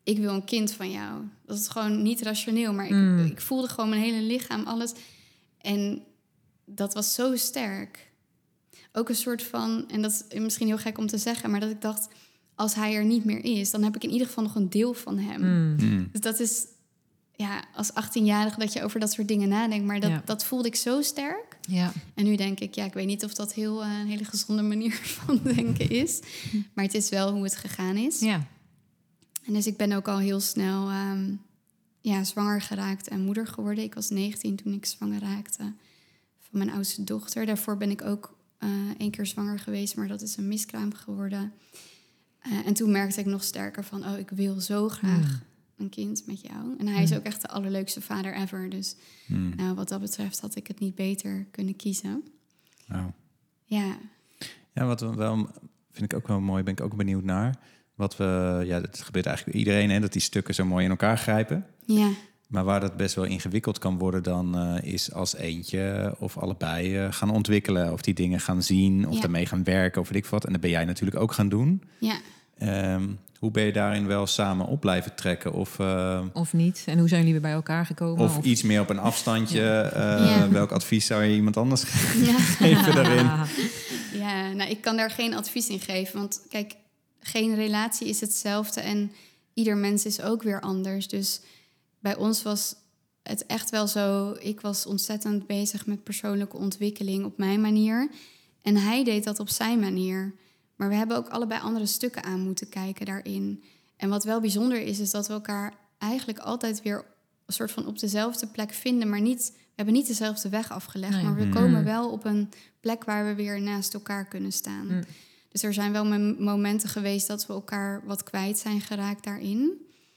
ik wil een kind van jou. Dat is gewoon niet rationeel, maar ik voelde gewoon mijn hele lichaam, alles. En dat was zo sterk. Ook een soort van, en dat is misschien heel gek om te zeggen, maar dat ik dacht, als hij er niet meer is, dan heb ik in ieder geval nog een deel van hem. Dus dat is, ja, als 18-jarige dat je over dat soort dingen nadenkt, maar dat voelde ik zo sterk. Ja. En nu denk ik, ik weet niet of dat een hele gezonde manier van denken is, maar het is wel hoe het gegaan is. Ja. En dus ik ben ook al heel snel zwanger geraakt en moeder geworden. Ik was 19 toen ik zwanger raakte van mijn oudste dochter. Daarvoor ben ik ook 1 keer zwanger geweest, maar dat is een miskraam geworden. En toen merkte ik nog sterker van, ik wil zo graag een kind met jou. En hij is ook echt de allerleukste vader ever. Dus wat dat betreft had ik het niet beter kunnen kiezen. Wow. Ja. Ja, wat wel vind ik ook wel mooi, ben ik ook benieuwd naar. Dat gebeurt eigenlijk bij iedereen, hè, dat die stukken zo mooi in elkaar grijpen. Ja. Maar waar dat best wel ingewikkeld kan worden dan is als eentje of allebei gaan ontwikkelen. Of die dingen gaan zien of daarmee gaan werken of weet ik wat. En dat ben jij natuurlijk ook gaan doen. Ja. Hoe ben je daarin wel samen op blijven trekken? Of niet? En hoe zijn jullie weer bij elkaar gekomen? Of iets meer op een afstandje. Welk advies zou je iemand anders geven daarin? Ja, nou, ik kan daar geen advies in geven. Want kijk, geen relatie is hetzelfde en ieder mens is ook weer anders. Dus bij ons was het echt wel zo, ik was ontzettend bezig met persoonlijke ontwikkeling op mijn manier. En hij deed dat op zijn manier. Maar we hebben ook allebei andere stukken aan moeten kijken daarin. En wat wel bijzonder is dat we elkaar eigenlijk altijd weer een soort van op dezelfde plek vinden, maar we hebben niet dezelfde weg afgelegd. Nee. Maar we komen wel op een plek waar we weer naast elkaar kunnen staan. Dus er zijn wel momenten geweest dat we elkaar wat kwijt zijn geraakt daarin.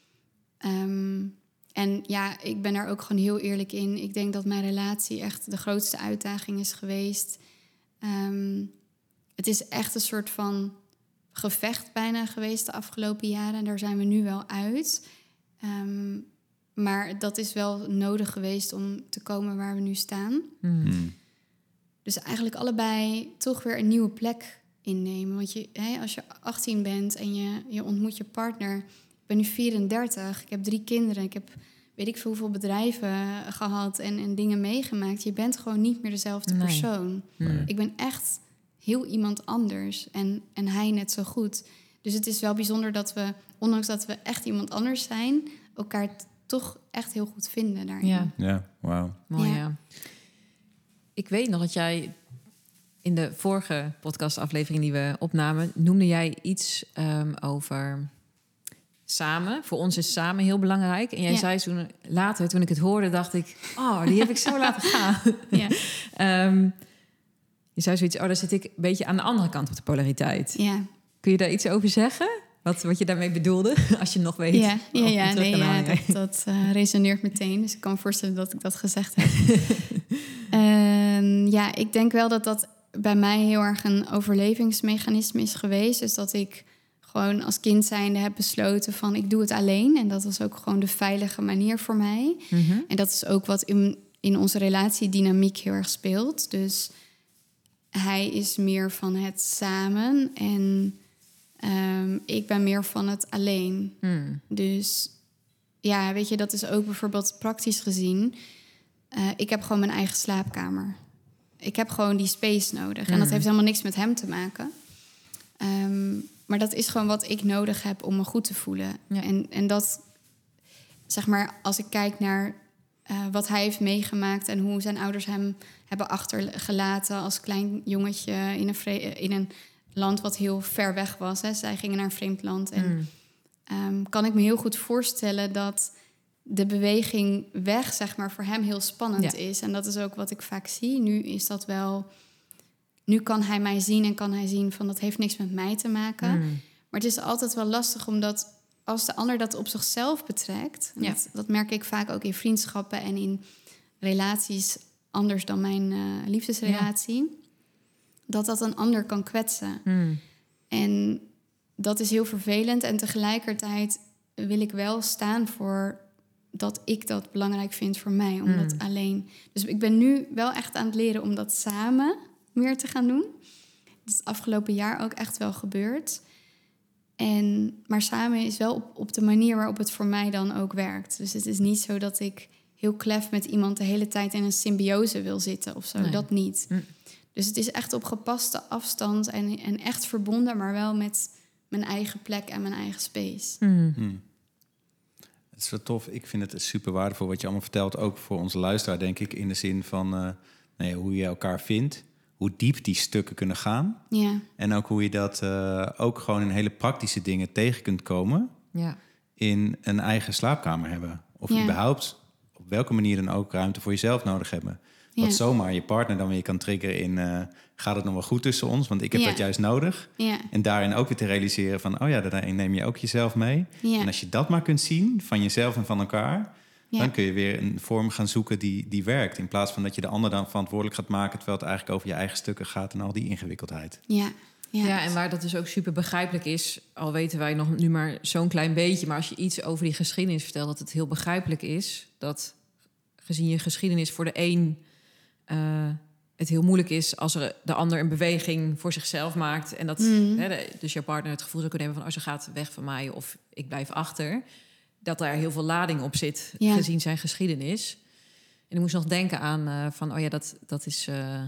En ja, ik ben daar ook gewoon heel eerlijk in. Ik denk dat mijn relatie echt de grootste uitdaging is geweest. Het is echt een soort van gevecht bijna geweest de afgelopen jaren. En daar zijn we nu wel uit. Maar dat is wel nodig geweest om te komen waar we nu staan. Dus eigenlijk allebei toch weer een nieuwe plek innemen. Want als je 18 bent en je ontmoet je partner. Ik ben nu 34, ik heb 3 kinderen. Ik heb weet ik veel hoeveel bedrijven gehad en dingen meegemaakt. Je bent gewoon niet meer dezelfde persoon. Ik ben echt heel iemand anders. En hij net zo goed. Dus het is wel bijzonder dat we, ondanks dat we echt iemand anders zijn, elkaar toch echt heel goed vinden daarin. Ja, wauw. Mooi, ja. Ik weet nog dat jij in de vorige podcastaflevering die we opnamen, noemde jij iets over samen. Voor ons is samen heel belangrijk. En jij zei toen later, toen ik het hoorde, dacht ik, die heb ik zo laten gaan. Je zei zoiets, daar zit ik een beetje aan de andere kant op de polariteit. Ja. Kun je daar iets over zeggen? Wat je daarmee bedoelde, als je nog weet. Dat resoneert meteen. Dus ik kan me voorstellen dat ik dat gezegd heb. Ik denk wel dat bij mij heel erg een overlevingsmechanisme is geweest. Dus dat ik gewoon als kind zijnde heb besloten van ik doe het alleen. En dat was ook gewoon de veilige manier voor mij. En dat is ook wat in onze relatiedynamiek heel erg speelt. Dus hij is meer van het samen en ik ben meer van het alleen. Dus ja, weet je, dat is ook bijvoorbeeld praktisch gezien. Ik heb gewoon mijn eigen slaapkamer. Ik heb gewoon die space nodig. En dat heeft helemaal niks met hem te maken. Maar dat is gewoon wat ik nodig heb om me goed te voelen. Ja. En dat, zeg maar, als ik kijk naar wat hij heeft meegemaakt en hoe zijn ouders hem hebben achtergelaten als klein jongetje in een land wat heel ver weg was. Hè. Zij gingen naar een vreemd land. En kan ik me heel goed voorstellen dat de beweging weg, zeg maar, voor hem heel spannend is. En dat is ook wat ik vaak zie. Nu is dat wel. Nu kan hij mij zien en kan hij zien van dat heeft niks met mij te maken. Maar het is altijd wel lastig omdat als de ander dat op zichzelf betrekt, dat merk ik vaak ook in vriendschappen en in relaties anders dan mijn liefdesrelatie, dat een ander kan kwetsen. En dat is heel vervelend. En tegelijkertijd wil ik wel staan voor dat ik dat belangrijk vind voor mij. Om dat alleen. Dus ik ben nu wel echt aan het leren om dat samen meer te gaan doen. Dat is het afgelopen jaar ook echt wel gebeurd. Maar samen is wel op de manier waarop het voor mij dan ook werkt. Dus het is niet zo dat ik heel klef met iemand de hele tijd in een symbiose wil zitten of zo. Nee. Dat niet. Dus het is echt op gepaste afstand en echt verbonden, maar wel met mijn eigen plek en mijn eigen space. Het is wel tof. Ik vind het super waardevol wat je allemaal vertelt. Ook voor onze luisteraar, denk ik. In de zin van hoe je elkaar vindt. Hoe diep die stukken kunnen gaan. Ja. En ook hoe je dat ook gewoon in hele praktische dingen tegen kunt komen. Ja. In een eigen slaapkamer hebben. Of überhaupt op welke manier dan ook ruimte voor jezelf nodig hebben. Wat zomaar je partner dan weer kan triggeren in... gaat het nog wel goed tussen ons? Want ik heb dat juist nodig. Ja. En daarin ook weer te realiseren van... daarin neem je ook jezelf mee. Ja. En als je dat maar kunt zien van jezelf en van elkaar... dan kun je weer een vorm gaan zoeken die werkt. In plaats van dat je de ander dan verantwoordelijk gaat maken... terwijl het eigenlijk over je eigen stukken gaat en al die ingewikkeldheid. Ja, en waar dat dus ook super begrijpelijk is... al weten wij nog nu maar zo'n klein beetje... maar als je iets over die geschiedenis vertelt... dat het heel begrijpelijk is... dat gezien je geschiedenis voor de een... het heel moeilijk is als er de ander een beweging voor zichzelf maakt... en dat dus jouw partner het gevoel zou kunnen hebben van... ze gaat weg van mij of ik blijf achter... dat daar heel veel lading op zit, gezien zijn geschiedenis. En ik moest nog denken aan dat is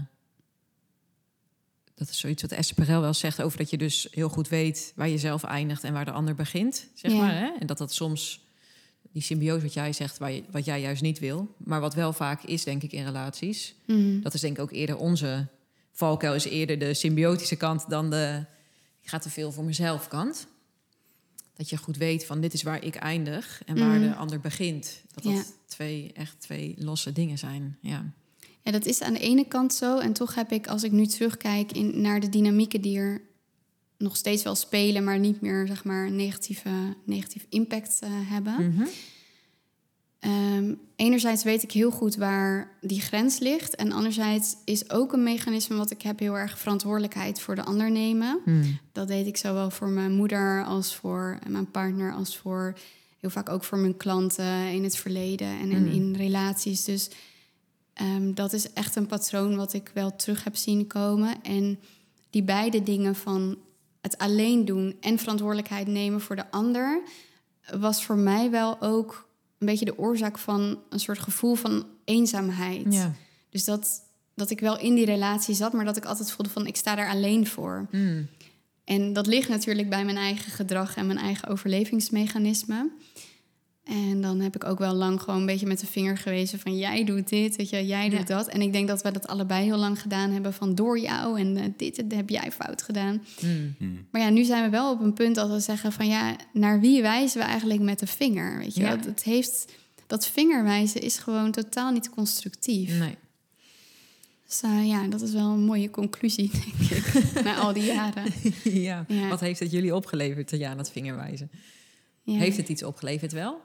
zoiets wat Esther Perel wel zegt... over dat je dus heel goed weet waar je zelf eindigt... en waar de ander begint, zeg maar. Hè? En dat soms, die symbiose wat jij zegt... wat jij juist niet wil... maar wat wel vaak is, denk ik, in relaties... dat is denk ik ook eerder onze valkuil... is eerder de symbiotische kant dan de... ik ga te veel voor mezelf kant... Dat je goed weet van dit is waar ik eindig en waar de ander begint. Dat twee losse dingen zijn. Ja, dat is aan de ene kant zo. En toch heb ik, als ik nu terugkijk naar de dynamieken die er nog steeds wel spelen... maar niet meer, zeg maar, negatief impact hebben... Enerzijds weet ik heel goed waar die grens ligt. En anderzijds is ook een mechanisme wat ik heb... heel erg verantwoordelijkheid voor de ander nemen. Dat deed ik zowel voor mijn moeder als voor mijn partner... als voor heel vaak ook voor mijn klanten in het verleden en in relaties. Dus dat is echt een patroon wat ik wel terug heb zien komen. En die beide dingen van het alleen doen en verantwoordelijkheid nemen voor de ander... was voor mij wel ook... een beetje de oorzaak van een soort gevoel van eenzaamheid. Ja. Dus dat ik wel in die relatie zat... maar dat ik altijd voelde van ik sta daar alleen voor. En dat ligt natuurlijk bij mijn eigen gedrag... en mijn eigen overlevingsmechanisme. En dan heb ik ook wel lang gewoon een beetje met de vinger gewezen... van jij doet dit, weet je, jij doet dat. En ik denk dat we dat allebei heel lang gedaan hebben... van door jou en dit heb jij fout gedaan. Maar ja, nu zijn we wel op een punt dat we zeggen van... naar wie wijzen we eigenlijk met de vinger? Weet je? Dat vingerwijzen is gewoon totaal niet constructief. Nee. Dus dat is wel een mooie conclusie, denk ik, na al die jaren. Ja. Wat heeft het jullie opgeleverd, dat vingerwijzen? Ja. Heeft het iets opgeleverd wel?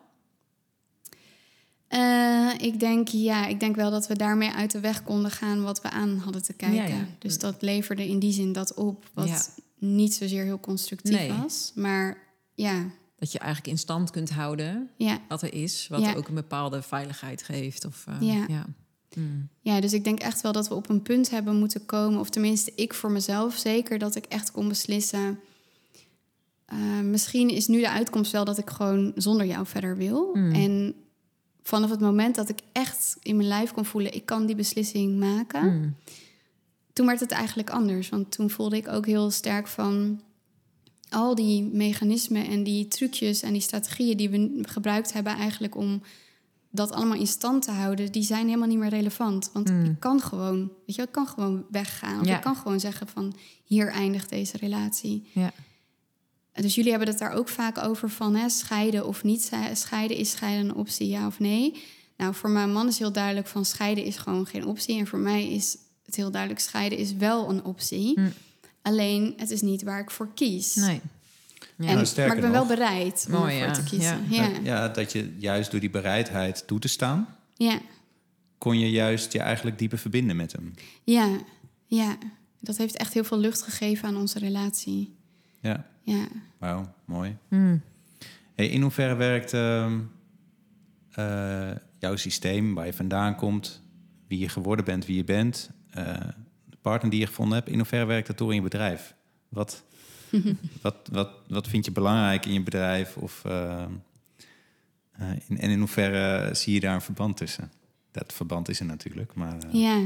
Ik denk wel dat we daarmee uit de weg konden gaan wat we aan hadden te kijken. Ja. Dus dat leverde in die zin dat op, wat niet zozeer heel constructief was. Maar dat je eigenlijk in stand kunt houden wat er is, wat ook een bepaalde veiligheid geeft. Dus ik denk echt wel dat we op een punt hebben moeten komen, of tenminste ik voor mezelf zeker, dat ik echt kon beslissen... misschien is nu de uitkomst wel dat ik gewoon zonder jou verder wil. En vanaf het moment dat ik echt in mijn lijf kon voelen... ik kan die beslissing maken... toen werd het eigenlijk anders. Want toen voelde ik ook heel sterk van... al die mechanismen en die trucjes en die strategieën... die we gebruikt hebben eigenlijk om dat allemaal in stand te houden... die zijn helemaal niet meer relevant. Want ik kan gewoon, ik kan gewoon weggaan. Of ik kan gewoon zeggen van hier eindigt deze relatie. Ja. Dus jullie hebben het daar ook vaak over van scheiden of niet scheiden. Is scheiden een optie, ja of nee? Nou, voor mijn man is heel duidelijk van scheiden is gewoon geen optie. En voor mij is het heel duidelijk scheiden is wel een optie. Alleen, het is niet waar ik voor kies. Nee. Ja. Maar ik ben wel bereid om ervoor te kiezen. Ja, dat je juist door die bereidheid toe te staan... kon je juist je eigenlijk dieper verbinden met hem. Ja. Dat heeft echt heel veel lucht gegeven aan onze relatie. Ja. Wauw, mooi. Hey, in hoeverre werkt jouw systeem, waar je vandaan komt... wie je geworden bent, wie je bent... de partner die je gevonden hebt... in hoeverre werkt dat door in je bedrijf? Wat vind je belangrijk in je bedrijf? Of, en in hoeverre zie je daar een verband tussen? Dat verband is er natuurlijk, maar... Ja.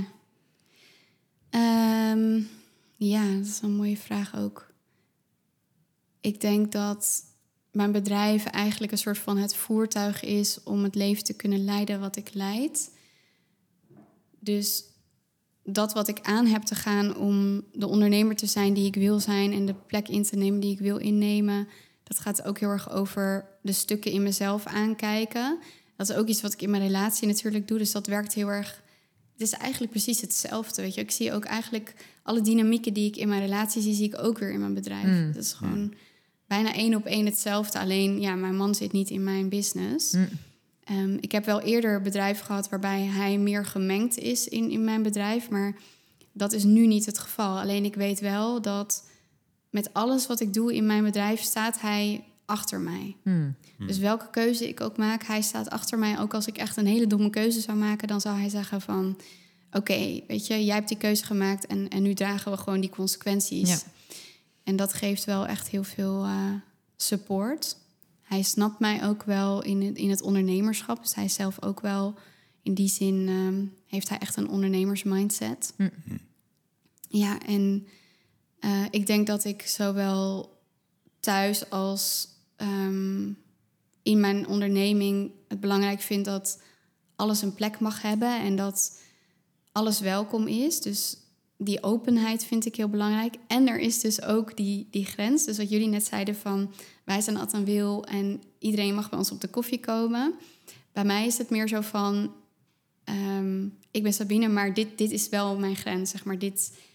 Ja, dat is een mooie vraag ook. Ik denk dat mijn bedrijf eigenlijk een soort van het voertuig is om het leven te kunnen leiden wat ik leid. Dus dat wat ik aan heb te gaan om de ondernemer te zijn die ik wil zijn en de plek in te nemen die ik wil innemen, dat gaat ook heel erg over de stukken in mezelf aankijken. Dat is ook iets wat ik in mijn relatie natuurlijk doe, dus dat werkt heel erg. Het is eigenlijk precies hetzelfde, weet je. Ik zie ook eigenlijk alle dynamieken die ik in mijn relatie zie ik ook weer in mijn bedrijf. Dat is gewoon bijna 1 op 1 hetzelfde. Alleen, ja, mijn man zit niet in mijn business. Ik heb wel eerder bedrijven gehad waarbij hij meer gemengd is in mijn bedrijf. Maar dat is nu niet het geval. Alleen ik weet wel dat met alles wat ik doe in mijn bedrijf staat hij achter mij. Dus welke keuze ik ook maak, hij staat achter mij. Ook als ik echt een hele domme keuze zou maken, dan zou hij zeggen van... Oké, weet je, jij hebt die keuze gemaakt en nu dragen we gewoon die consequenties. Ja. En dat geeft wel echt heel veel support. Hij snapt mij ook wel in het ondernemerschap. Dus hij is zelf ook wel, in die zin, heeft hij echt een ondernemersmindset. Ja, en ik denk dat ik zowel thuis als in mijn onderneming het belangrijk vind dat alles een plek mag hebben en dat alles welkom is. Dus die openheid vind ik heel belangrijk. En er is dus ook die grens. Dus wat jullie net zeiden van... wij zijn Ad en Wil en iedereen mag bij ons op de koffie komen. Bij mij is het meer zo van... ik ben Sabine, maar dit is wel mijn grens. Zeg maar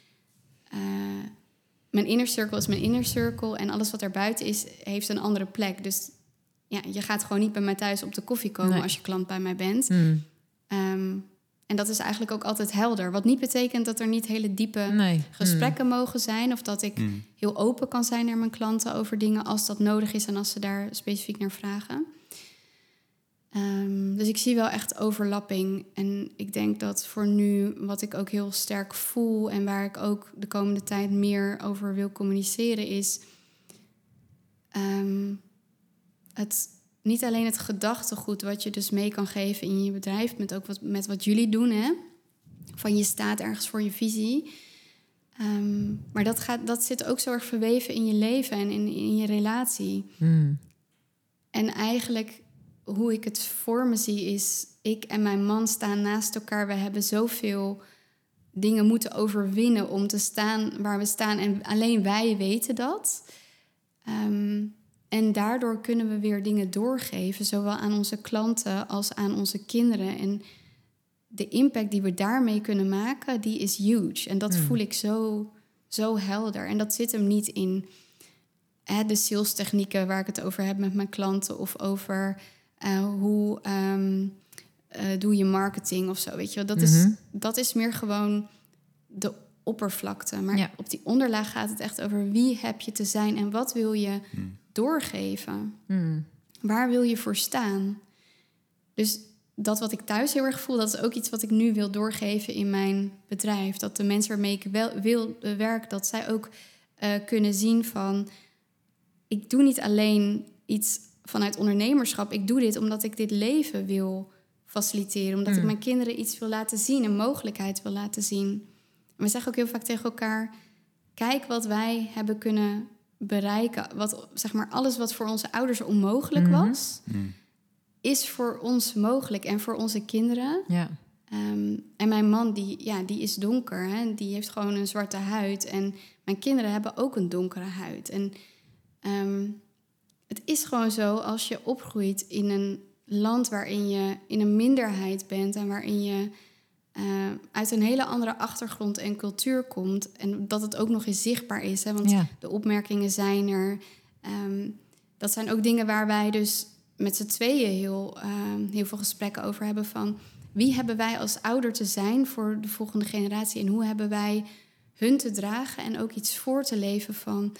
mijn inner circle is mijn inner circle. En alles wat er buiten is, heeft een andere plek. Dus ja, je gaat gewoon niet bij mij thuis op de koffie komen... als je klant bij mij bent. En dat is eigenlijk ook altijd helder. Wat niet betekent dat er niet hele diepe gesprekken mogen zijn... of dat ik heel open kan zijn naar mijn klanten over dingen... als dat nodig is en als ze daar specifiek naar vragen. Dus ik zie wel echt overlapping. En ik denk dat voor nu, wat ik ook heel sterk voel... en waar ik ook de komende tijd meer over wil communiceren... is niet alleen het gedachtegoed wat je dus mee kan geven in je bedrijf... met wat jullie doen, hè? Van je staat ergens voor je visie. Maar dat zit ook zo erg verweven in je leven en in je relatie. En eigenlijk, hoe ik het voor me zie, is... ik en mijn man staan naast elkaar. We hebben zoveel dingen moeten overwinnen om te staan waar we staan. En alleen wij weten dat... En daardoor kunnen we weer dingen doorgeven... zowel aan onze klanten als aan onze kinderen. En de impact die we daarmee kunnen maken, die is huge. En dat voel ik zo helder. En dat zit hem niet in de salestechnieken... waar ik het over heb met mijn klanten... of over hoe doe je marketing of zo. Weet je? Dat is meer gewoon de oppervlakte. Maar op die onderlaag gaat het echt over... wie heb je te zijn en wat wil je... doorgeven. Waar wil je voor staan? Dus dat wat ik thuis heel erg voel... dat is ook iets wat ik nu wil doorgeven in mijn bedrijf. Dat de mensen waarmee ik wil werken... dat zij ook kunnen zien van... ik doe niet alleen iets vanuit ondernemerschap. Ik doe dit omdat ik dit leven wil faciliteren. Omdat ik mijn kinderen iets wil laten zien... een mogelijkheid wil laten zien. En we zeggen ook heel vaak tegen elkaar... kijk wat wij hebben kunnen... bereiken, zeg maar alles wat voor onze ouders onmogelijk was, is voor ons mogelijk en voor onze kinderen. Ja. En mijn man, die is donker, hè? Die heeft gewoon een zwarte huid. En mijn kinderen hebben ook een donkere huid. En het is gewoon zo, als je opgroeit in een land waarin je in een minderheid bent en waarin je uit een hele andere achtergrond en cultuur komt... en dat het ook nog eens zichtbaar is. Hè? Want de opmerkingen zijn er. Dat zijn ook dingen waar wij dus met z'n tweeën heel veel gesprekken over hebben... van wie hebben wij als ouder te zijn voor de volgende generatie... en hoe hebben wij hun te dragen en ook iets voor te leven van...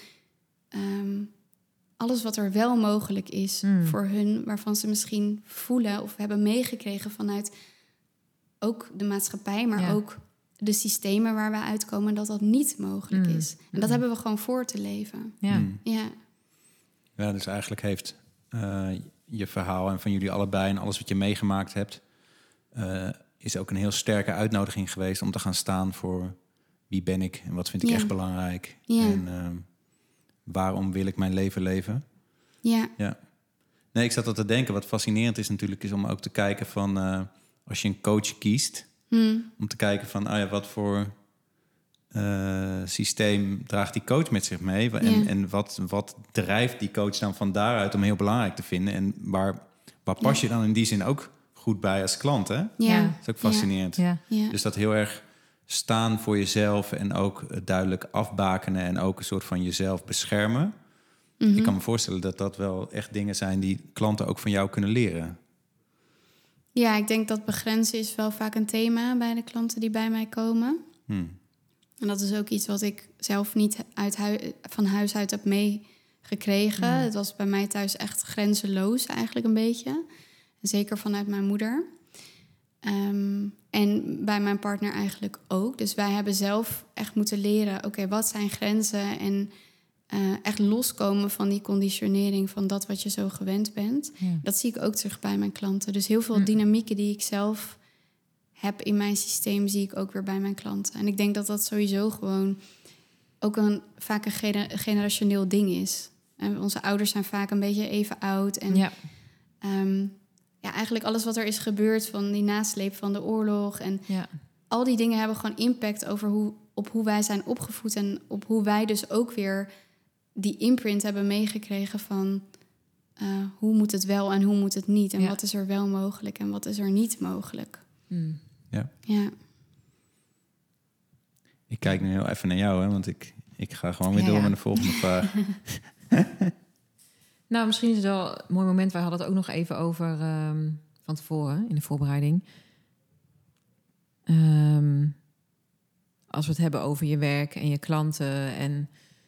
alles wat er wel mogelijk is voor hun... waarvan ze misschien voelen of hebben meegekregen vanuit... ook de maatschappij, maar ook de systemen waar we uitkomen, dat niet mogelijk is. En dat hebben we gewoon voor te leven. Ja. Ja, dus eigenlijk heeft je verhaal en van jullie allebei en alles wat je meegemaakt hebt, is ook een heel sterke uitnodiging geweest om te gaan staan voor wie ben ik en wat vind ik echt belangrijk. Ja. En waarom wil ik mijn leven leven? Ja. Ja. Nee, ik zat al te denken, wat fascinerend is natuurlijk, is om ook te kijken van, als je een coach kiest, om te kijken van, wat voor systeem draagt die coach met zich mee? En wat drijft die coach dan van daaruit om heel belangrijk te vinden? En waar pas je dan in die zin ook goed bij als klant, hè? Ja. Dat is ook fascinerend. Ja. Ja. Dus dat heel erg staan voor jezelf en ook duidelijk afbakenen en ook een soort van jezelf beschermen. Ik kan me voorstellen dat dat wel echt dingen zijn die klanten ook van jou kunnen leren. Ja, ik denk dat begrenzen is wel vaak een thema bij de klanten die bij mij komen. En dat is ook iets wat ik zelf niet van huis uit heb meegekregen. Het was bij mij thuis echt grenzeloos eigenlijk een beetje. En zeker vanuit mijn moeder. En bij mijn partner eigenlijk ook. Dus wij hebben zelf echt moeten leren, oké, wat zijn grenzen? En echt loskomen van die conditionering van dat wat je zo gewend bent. Ja. Dat zie ik ook terug bij mijn klanten. Dus heel veel dynamieken die ik zelf heb in mijn systeem, zie ik ook weer bij mijn klanten. En ik denk dat dat sowieso gewoon ook vaak een generationeel ding is. En onze ouders zijn vaak een beetje even oud. En eigenlijk alles wat er is gebeurd van die nasleep van de oorlog. En al die dingen hebben gewoon impact op hoe wij zijn opgevoed. En op hoe wij dus ook weer die imprint hebben meegekregen van hoe moet het wel en hoe moet het niet. En wat is er wel mogelijk en wat is er niet mogelijk. Ja. Ik kijk nu heel even naar jou, hè, want ik ga gewoon weer door met de volgende vraag. Nou, misschien is het wel een mooi moment. Wij hadden het ook nog even over van tevoren in de voorbereiding. Als we het hebben over je werk en je klanten. En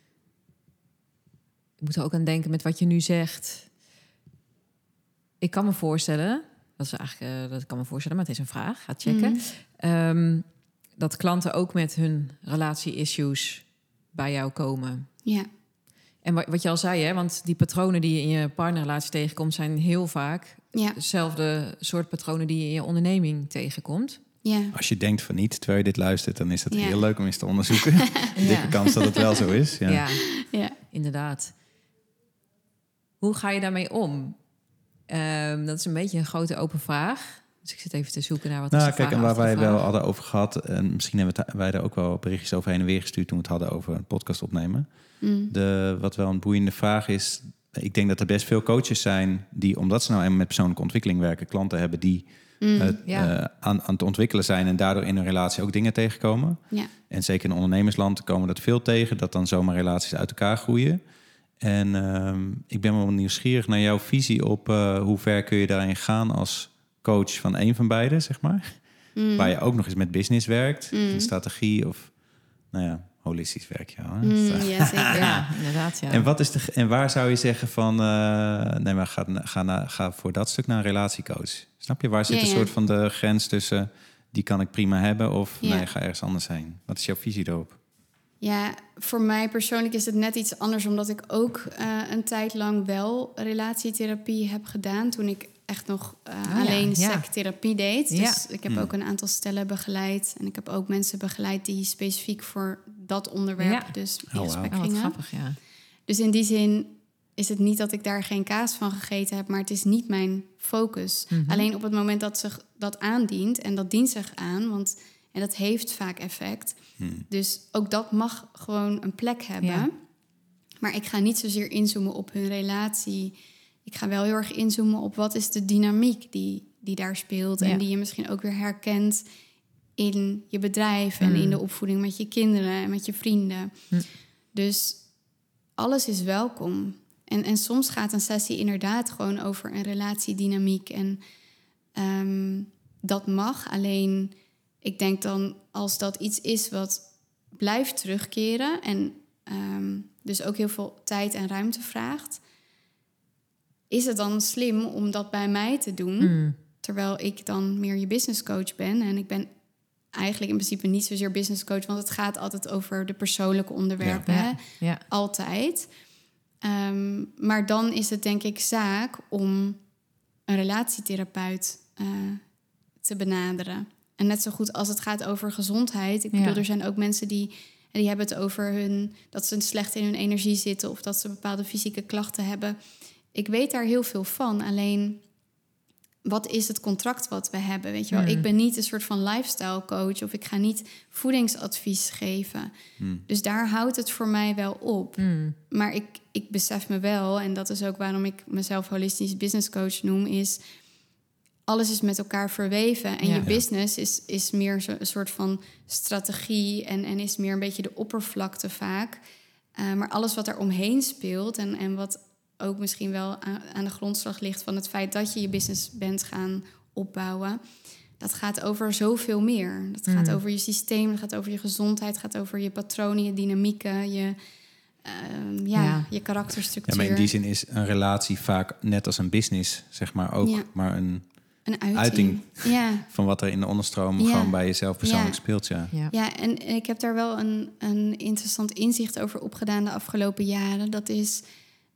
ik moet er ook aan denken met wat je nu zegt. Ik kan me voorstellen, dat kan me voorstellen, maar het is een vraag. Ga checken. Dat klanten ook met hun relatie-issues bij jou komen. Ja. En wat je al zei, hè, want die patronen die je in je partnerrelatie tegenkomt, zijn heel vaak dezelfde soort patronen die je in je onderneming tegenkomt. Ja. Als je denkt van niet, terwijl je dit luistert, dan is dat heel leuk om eens te onderzoeken. Dikke kans dat het wel zo is. Ja, inderdaad. Hoe ga je daarmee om? Dat is een beetje een grote open vraag. Dus ik zit even te zoeken naar wat is de vraag. En waar wij wel hadden over gehad, en misschien hebben wij daar ook wel berichtjes over heen en weer gestuurd toen we het hadden over een podcast opnemen. Wat wel een boeiende vraag is, ik denk dat er best veel coaches zijn die, omdat ze nou eenmaal met persoonlijke ontwikkeling werken, klanten hebben die aan het ontwikkelen zijn en daardoor in hun relatie ook dingen tegenkomen. Ja. En zeker in ondernemersland komen dat veel tegen, dat dan zomaar relaties uit elkaar groeien. En ik ben wel nieuwsgierig naar jouw visie op hoe ver kun je daarin gaan als coach van een van beiden, zeg maar. Waar je ook nog eens met business werkt, een strategie of, holistisch werk je al. Ja, zeker. Ja, inderdaad, ja. En waar zou je zeggen van, ga voor dat stuk naar een relatiecoach? Snap je? Waar zit een soort van de grens tussen, die kan ik prima hebben, of nee, ga ergens anders heen? Wat is jouw visie daarop? Ja, voor mij persoonlijk is het net iets anders, omdat ik ook een tijd lang wel relatietherapie heb gedaan, toen ik echt nog alleen sektherapie deed. Dus ik heb ook een aantal stellen begeleid. En ik heb ook mensen begeleid die specifiek voor dat onderwerp dus in gesprek gingen. Grappig, ja. Dus in die zin is het niet dat ik daar geen kaas van gegeten heb, maar het is niet mijn focus. Alleen op het moment dat zich dat aandient, en dat dient zich aan, en dat heeft vaak effect. Dus ook dat mag gewoon een plek hebben. Ja. Maar ik ga niet zozeer inzoomen op hun relatie. Ik ga wel heel erg inzoomen op wat is de dynamiek die daar speelt. En die je misschien ook weer herkent in je bedrijf en in de opvoeding met je kinderen en met je vrienden. Dus alles is welkom. En soms gaat een sessie inderdaad gewoon over een relatiedynamiek. En dat mag. Alleen ik denk dan, als dat iets is wat blijft terugkeren en dus ook heel veel tijd en ruimte vraagt, is het dan slim om dat bij mij te doen, terwijl ik dan meer je business coach ben en ik ben eigenlijk in principe niet zozeer business coach, want het gaat altijd over de persoonlijke onderwerpen. Hè? Ja. Altijd. Maar dan is het denk ik zaak om een relatietherapeut te benaderen. En net zo goed als het gaat over gezondheid. Ik bedoel, er zijn ook mensen die hebben het over dat ze slecht in hun energie zitten of dat ze bepaalde fysieke klachten hebben. Ik weet daar heel veel van. Alleen, wat is het contract wat we hebben? Weet je wel, ik ben niet een soort van lifestyle coach of ik ga niet voedingsadvies geven. Dus daar houdt het voor mij wel op. Maar ik besef me wel, en dat is ook waarom ik mezelf holistisch business coach noem, is alles is met elkaar verweven. En je business is meer een soort van strategie en is meer een beetje de oppervlakte vaak. Maar alles wat er omheen speelt en wat ook misschien wel aan de grondslag ligt van het feit dat je je business bent gaan opbouwen, dat gaat over zoveel meer. Dat gaat over je systeem, dat gaat over je gezondheid, gaat over je patronen, je dynamieken, je karakterstructuur. Ja, maar in die zin is een relatie vaak net als een business, zeg maar, ook maar een uiting van wat er in de onderstroom gewoon bij jezelf persoonlijk speelt. Ja, en ik heb daar wel een interessant inzicht over opgedaan de afgelopen jaren. Dat is,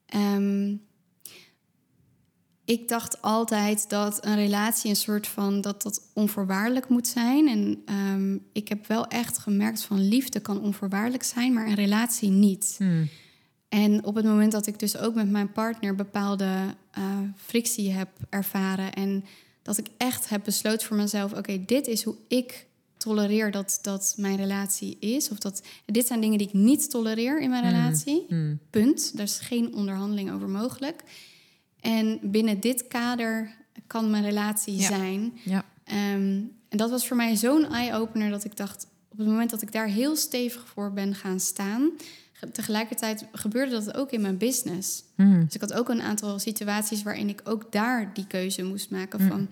ik dacht altijd dat een relatie een soort van dat onvoorwaardelijk moet zijn. En ik heb wel echt gemerkt van liefde kan onvoorwaardelijk zijn, maar een relatie niet. En op het moment dat ik dus ook met mijn partner bepaalde frictie heb ervaren en dat ik echt heb besloten voor mezelf, oké, dit is hoe ik tolereer dat mijn relatie is. Of dit zijn dingen die ik niet tolereer in mijn relatie. Punt. Daar is geen onderhandeling over mogelijk. En binnen dit kader kan mijn relatie zijn. Ja. En dat was voor mij zo'n eye-opener dat ik dacht, op het moment dat ik daar heel stevig voor ben gaan staan, tegelijkertijd gebeurde dat ook in mijn business. Dus ik had ook een aantal situaties waarin ik ook daar die keuze moest maken van,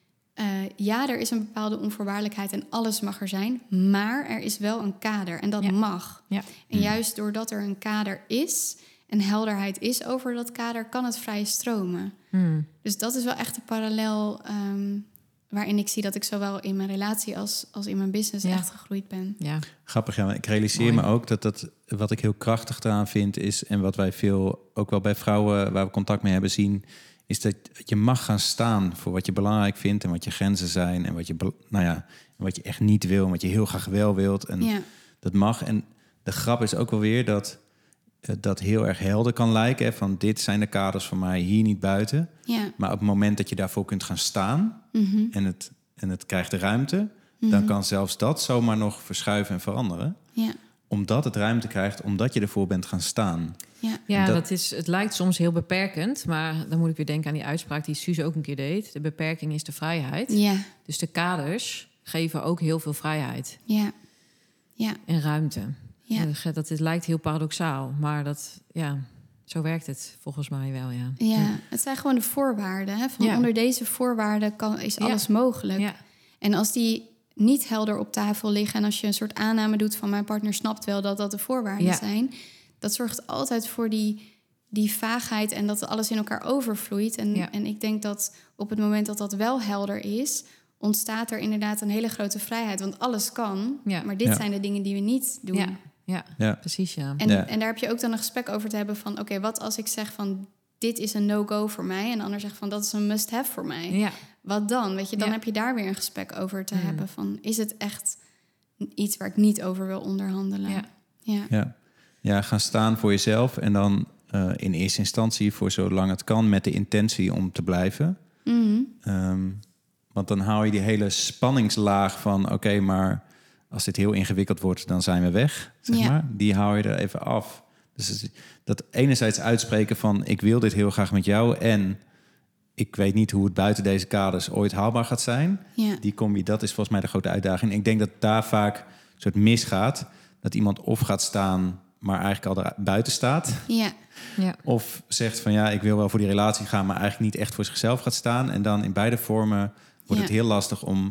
er is een bepaalde onvoorwaardelijkheid en alles mag er zijn, maar er is wel een kader en dat mag. Ja. En juist doordat er een kader is en helderheid is over dat kader, kan het vrij stromen. Dus dat is wel echt een parallel waarin ik zie dat ik zowel in mijn relatie als in mijn business echt gegroeid ben. Ja. Grappig, ja. Ik realiseer me ook dat wat ik heel krachtig eraan vind is, en wat wij veel, ook wel bij vrouwen waar we contact mee hebben zien, is dat je mag gaan staan voor wat je belangrijk vindt en wat je grenzen zijn en wat je echt niet wil en wat je heel graag wel wilt. En dat mag. En de grap is ook wel weer dat heel erg helder kan lijken. Hè, van dit zijn de kaders voor mij, hier niet buiten. Ja. Maar op het moment dat je daarvoor kunt gaan staan en het krijgt de ruimte, dan kan zelfs dat zomaar nog verschuiven en veranderen. Ja. Omdat het ruimte krijgt, omdat je ervoor bent gaan staan. Het lijkt soms heel beperkend, maar dan moet ik weer denken aan die uitspraak die Suze ook een keer deed. De beperking is de vrijheid. Ja. Dus de kaders geven ook heel veel vrijheid. Ja. Ja. En ruimte. Ja. Dat lijkt heel paradoxaal, maar zo werkt het volgens mij wel, Ja, het zijn gewoon de voorwaarden. Hè? Onder deze voorwaarden is alles mogelijk. Ja. En als die niet helder op tafel liggen en als je een soort aanname doet van mijn partner snapt wel dat de voorwaarden zijn, dat zorgt altijd voor die vaagheid en dat alles in elkaar overvloeit. En ik denk dat op het moment dat wel helder is, ontstaat er inderdaad een hele grote vrijheid. Want alles kan, maar dit zijn de dingen die we niet doen. Ja, precies, En daar heb je ook dan een gesprek over te hebben van, oké, wat als ik zeg van, dit is een no-go voor mij, en de ander zegt van, dat is een must-have voor mij. Ja. Wat dan? Weet je, dan heb je daar weer een gesprek over te hebben van, is het echt iets waar ik niet over wil onderhandelen? Ja, gaan staan voor jezelf en dan in eerste instantie voor zolang het kan met de intentie om te blijven. Want dan haal je die hele spanningslaag van, oké, maar als dit heel ingewikkeld wordt, dan zijn we weg, zeg maar. Die haal je er even af. Dus dat enerzijds uitspreken van, ik wil dit heel graag met jou en ik weet niet hoe het buiten deze kaders ooit haalbaar gaat zijn. Ja. Die combi, dat is volgens mij de grote uitdaging. Ik denk dat daar vaak een soort misgaat. Dat iemand of gaat staan, maar eigenlijk al er buiten staat. Ja. Ja. Of zegt van, ik wil wel voor die relatie gaan, maar eigenlijk niet echt voor zichzelf gaat staan. En dan in beide vormen wordt het heel lastig om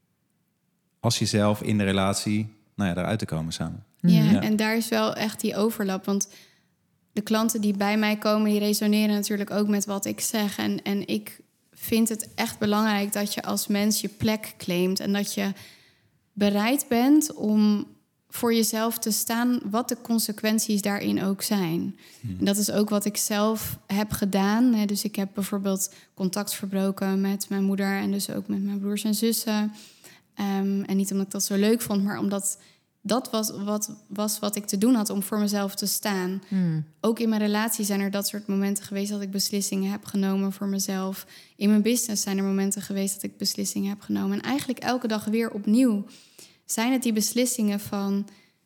als jezelf in de relatie eruit te komen samen. Ja, en daar is wel echt die overlap. Want de klanten die bij mij komen, die resoneren natuurlijk ook met wat ik zeg. En ik vind het echt belangrijk dat je als mens je plek claimt. En dat je bereid bent om voor jezelf te staan, wat de consequenties daarin ook zijn. En dat is ook wat ik zelf heb gedaan. Hè. Dus ik heb bijvoorbeeld contact verbroken met mijn moeder en dus ook met mijn broers en zussen. En niet omdat ik dat zo leuk vond, maar omdat dat was wat ik te doen had om voor mezelf te staan. Ook in mijn relatie zijn er dat soort momenten geweest dat ik beslissingen heb genomen voor mezelf. In mijn business zijn er momenten geweest dat ik beslissingen heb genomen. En eigenlijk elke dag weer opnieuw zijn het die beslissingen van...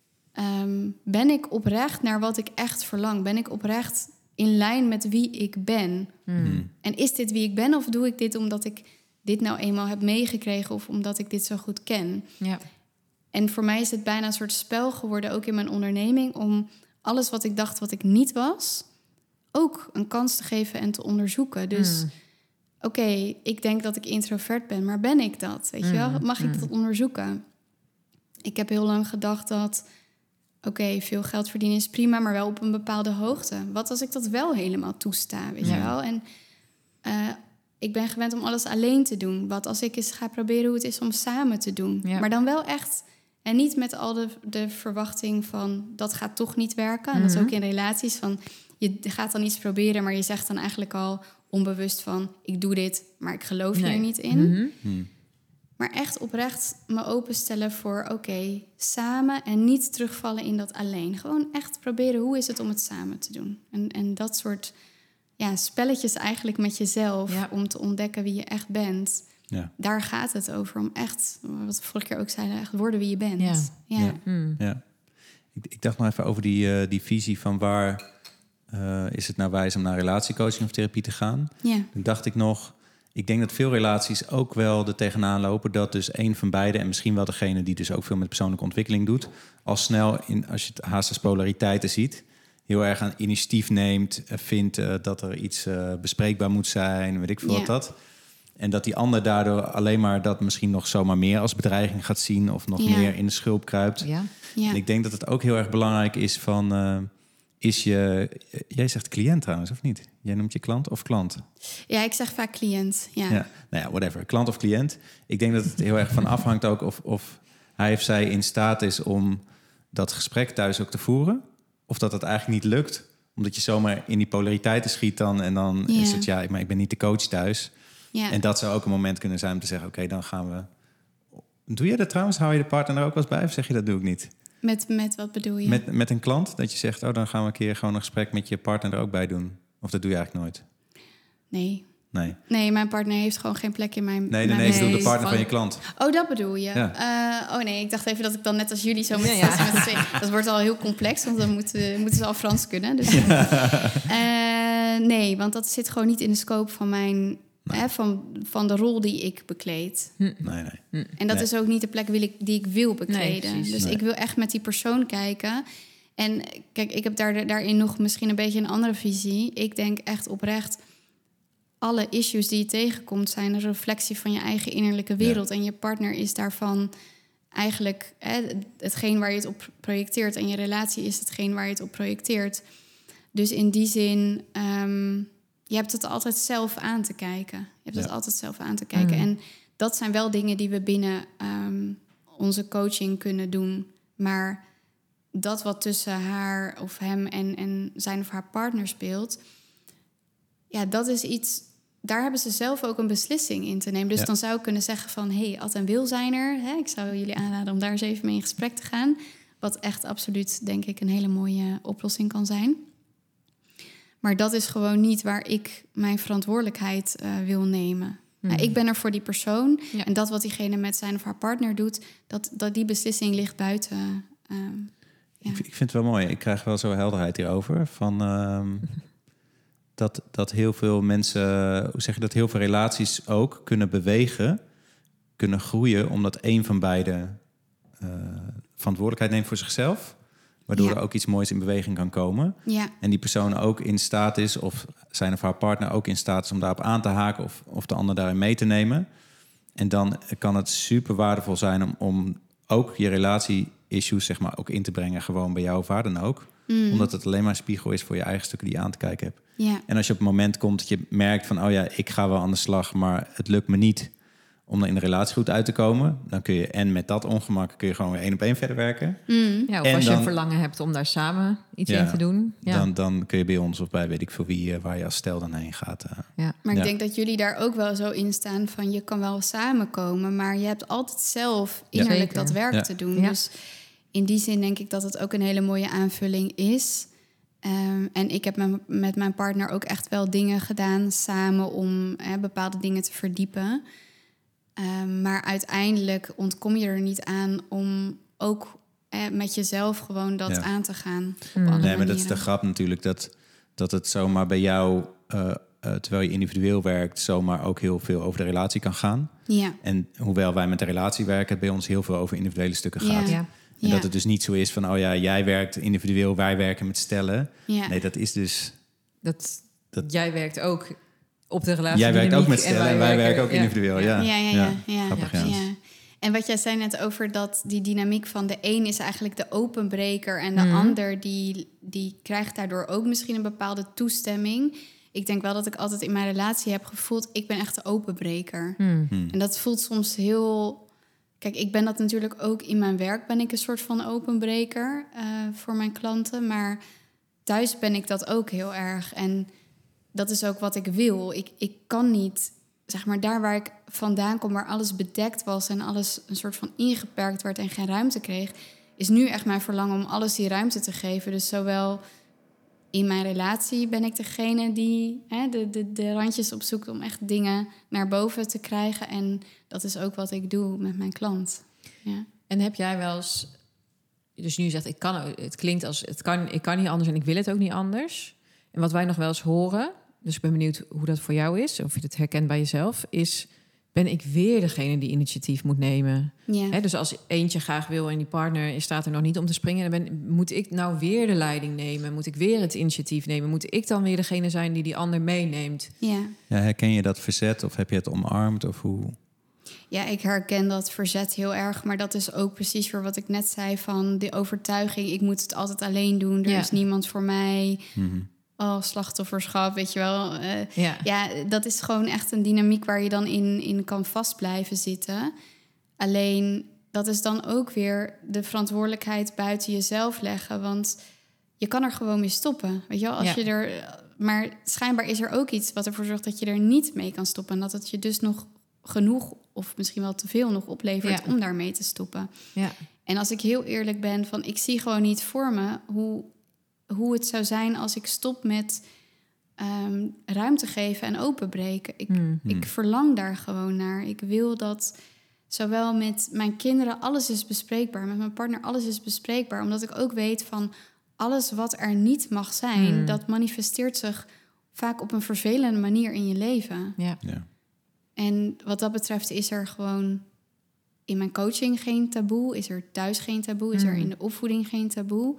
ben ik oprecht naar wat ik echt verlang? Ben ik oprecht in lijn met wie ik ben? En is dit wie ik ben of doe ik dit omdat ik dit nou eenmaal heb meegekregen of omdat ik dit zo goed ken? Ja. En voor mij is het bijna een soort spel geworden, ook in mijn onderneming, om alles wat ik dacht wat ik niet was, ook een kans te geven en te onderzoeken. Dus oké, ik denk dat ik introvert ben, maar ben ik dat? Weet je wel? Mag ik dat onderzoeken? Ik heb heel lang gedacht dat, oké, veel geld verdienen is prima, maar wel op een bepaalde hoogte. Wat als ik dat wel helemaal toesta, weet je wel? En ik ben gewend om alles alleen te doen. Wat als ik eens ga proberen hoe het is om samen te doen? Ja. Maar dan wel echt... En niet met al de verwachting van, dat gaat toch niet werken. En dat is ook in relaties van, je gaat dan iets proberen, maar je zegt dan eigenlijk al onbewust van, ik doe dit, maar ik geloof hier niet in. Maar echt oprecht me openstellen voor, oké, samen en niet terugvallen in dat alleen. Gewoon echt proberen, hoe is het om het samen te doen? En dat soort spelletjes eigenlijk met jezelf, om te ontdekken wie je echt bent. Ja. Daar gaat het over, om echt, wat we vorige keer ook zeiden, echt worden wie je bent. Ja. Ik dacht nog even over die visie van waar is het nou wijs om naar relatiecoaching of therapie te gaan. Ja. Toen dacht ik nog, ik denk dat veel relaties ook wel er tegenaan lopen dat dus een van beiden, en misschien wel degene die dus ook veel met persoonlijke ontwikkeling doet, al snel, als je het haast als polariteiten ziet, heel erg aan initiatief neemt, vindt dat er iets bespreekbaar moet zijn, weet ik veel wat dat. En dat die ander daardoor alleen maar dat misschien nog zomaar meer als bedreiging gaat zien of nog meer in de schulp kruipt. Ja. Ja. En ik denk dat het ook heel erg belangrijk is van, jij zegt cliënt trouwens, of niet? Jij noemt je klant of klant? Ja, ik zeg vaak cliënt, Nou ja, whatever. Klant of cliënt. Ik denk dat het heel erg van afhangt ook of hij of zij in staat is om dat gesprek thuis ook te voeren. Of dat het eigenlijk niet lukt, omdat je zomaar in die polariteiten schiet dan. En dan is het, maar ik ben niet de coach thuis. Ja. En dat zou ook een moment kunnen zijn om te zeggen, oké, dan gaan we... Doe je dat trouwens? Hou je de partner er ook wel eens bij? Of zeg je, dat doe ik niet? Met wat bedoel je? Met een klant? Dat je zegt, dan gaan we een keer gewoon een gesprek met je partner er ook bij doen. Of dat doe je eigenlijk nooit? Nee, mijn partner heeft gewoon geen plek in mijn... Nee, ik bedoel de partner van je klant. Oh, dat bedoel je? Ja. Ik dacht even dat ik dan net als jullie zo met twee... Dat wordt al heel complex, want dan moeten ze al Frans kunnen. Dus nee, want dat zit gewoon niet in de scope van mijn... van de rol die ik bekleed. Nee. En dat is ook niet de plek die ik wil bekleden. Ik wil echt met die persoon kijken. En kijk, ik heb daarin nog misschien een beetje een andere visie. Ik denk echt oprecht, alle issues die je tegenkomt zijn een reflectie van je eigen innerlijke wereld. En je partner is daarvan eigenlijk hetgeen waar je het op projecteert. En je relatie is hetgeen waar je het op projecteert. Dus in die zin... je hebt het altijd zelf aan te kijken. En dat zijn wel dingen die we binnen onze coaching kunnen doen. Maar dat wat tussen haar of hem en zijn of haar partner speelt... dat is iets... Daar hebben ze zelf ook een beslissing in te nemen. Dus dan zou ik kunnen zeggen van... hey, Ad en Wil zijn er. Ik zou jullie aanraden om daar eens even mee in gesprek te gaan. Wat echt absoluut, denk ik, een hele mooie oplossing kan zijn. Maar dat is gewoon niet waar ik mijn verantwoordelijkheid wil nemen. Ik ben er voor die persoon. Ja. En dat wat diegene met zijn of haar partner doet... dat die beslissing ligt buiten. Ik vind het wel mooi. Ik krijg wel zo helderheid hierover. Van, dat heel veel mensen... Hoe zeg je dat? Heel veel relaties ook kunnen bewegen... kunnen groeien... omdat één van beiden verantwoordelijkheid neemt voor zichzelf... waardoor er ook iets moois in beweging kan komen. Ja. En die persoon ook in staat is... of zijn of haar partner ook in staat is om daarop aan te haken... of de ander daarin mee te nemen. En dan kan het super waardevol zijn om ook je relatie-issues... zeg maar, ook in te brengen gewoon bij jou of waar dan ook. Omdat het alleen maar een spiegel is voor je eigen stukken die je aan te kijken hebt. Ja. En als je op het moment komt dat je merkt van... ik ga wel aan de slag, maar het lukt me niet... om er in de relatie goed uit te komen. Dan kun je, en met dat ongemak kun je gewoon weer 1-op-1 verder werken. Ja, of En als je dan- een verlangen hebt om daar samen iets Ja, in te doen. Ja. Dan kun je bij ons of bij weet ik veel wie, waar je als stel dan heen gaat. Maar ik Ja. denk dat jullie daar ook wel zo in staan van je kan wel samenkomen, maar je hebt altijd zelf innerlijk Zeker. dat werk Ja. te doen. Ja. Dus in die zin denk ik dat het ook een hele mooie aanvulling is. En ik heb met mijn partner ook echt wel dingen gedaan samen om bepaalde dingen te verdiepen. Maar uiteindelijk ontkom je er niet aan om ook met jezelf gewoon dat Ja. aan te gaan. Op Mm. alle Nee, maar dat is manieren. de grap natuurlijk, dat het zomaar bij jou, terwijl je individueel werkt, zomaar ook heel veel over de relatie kan gaan. Ja, En hoewel wij met de relatie werken, het bij ons heel veel over individuele stukken Ja. gaat. Ja. En ja, dat het dus niet zo is van, oh ja, jij werkt individueel, wij werken met stellen. ja. Nee, dat is dus... Dat Dat- jij werkt ook op de relatie. Jij werkt ook met stellen en wij werken ook individueel, ja. Ja. Grappig, ja. Ja. En wat jij zei net over dat die dynamiek van de een is eigenlijk de openbreker en de Mhm. ander die krijgt daardoor ook misschien een bepaalde toestemming. Ik denk wel dat ik altijd in mijn relatie heb gevoeld, ik ben echt de openbreker. Hmm. En dat voelt soms heel... Kijk, ik ben dat natuurlijk ook in mijn werk, ben ik een soort van openbreker voor mijn klanten. Maar thuis ben ik dat ook heel erg. En dat is ook wat ik wil. Ik kan niet, zeg maar, daar waar ik vandaan kom, waar alles bedekt was en alles een soort van ingeperkt werd en geen ruimte kreeg, is nu echt mijn verlangen om alles die ruimte te geven. Dus zowel in mijn relatie ben ik degene die de randjes opzoekt om echt dingen naar boven te krijgen. En dat is ook wat ik doe met mijn klant. Ja. En heb jij wel eens... Dus nu zegt, het klinkt als... ik kan niet anders en ik wil het ook niet anders. En wat wij nog wel eens horen... Dus ik ben benieuwd hoe dat voor jou is. Of je het herkent bij jezelf. Is, ben ik weer degene die initiatief moet nemen? Ja. Hè, dus als eentje graag wil en die partner staat er nog niet om te springen... dan moet ik nou weer de leiding nemen? Moet ik weer het initiatief nemen? Moet ik dan weer degene zijn die ander meeneemt? Ja. Ja, herken je dat verzet of heb je het omarmd? Of hoe? Ja, ik herken dat verzet heel erg. Maar dat is ook precies voor wat ik net zei van de overtuiging. Ik moet het altijd alleen doen. Er Ja. is niemand voor mij. Mhm. Oh, slachtofferschap, weet je wel. Ja. Ja, dat is gewoon echt een dynamiek waar je dan in kan vast blijven zitten. Alleen, dat is dan ook weer de verantwoordelijkheid buiten jezelf leggen. Want je kan er gewoon mee stoppen. Weet je wel, als Ja. je er... Maar schijnbaar is er ook iets wat ervoor zorgt dat je er niet mee kan stoppen. En dat het je dus nog genoeg, of misschien wel te veel nog oplevert Ja. om daarmee te stoppen. Ja. En als ik heel eerlijk ben, van ik zie gewoon niet voor me hoe het zou zijn als ik stop met ruimte geven en openbreken. Ik verlang daar gewoon naar. Ik wil dat zowel met mijn kinderen alles is bespreekbaar, met mijn partner alles is bespreekbaar, omdat ik ook weet van alles wat er niet mag zijn, dat manifesteert zich vaak op een vervelende manier in je leven. Ja. Ja. En wat dat betreft is er gewoon in mijn coaching geen taboe, is er thuis geen taboe, is er in de opvoeding geen taboe.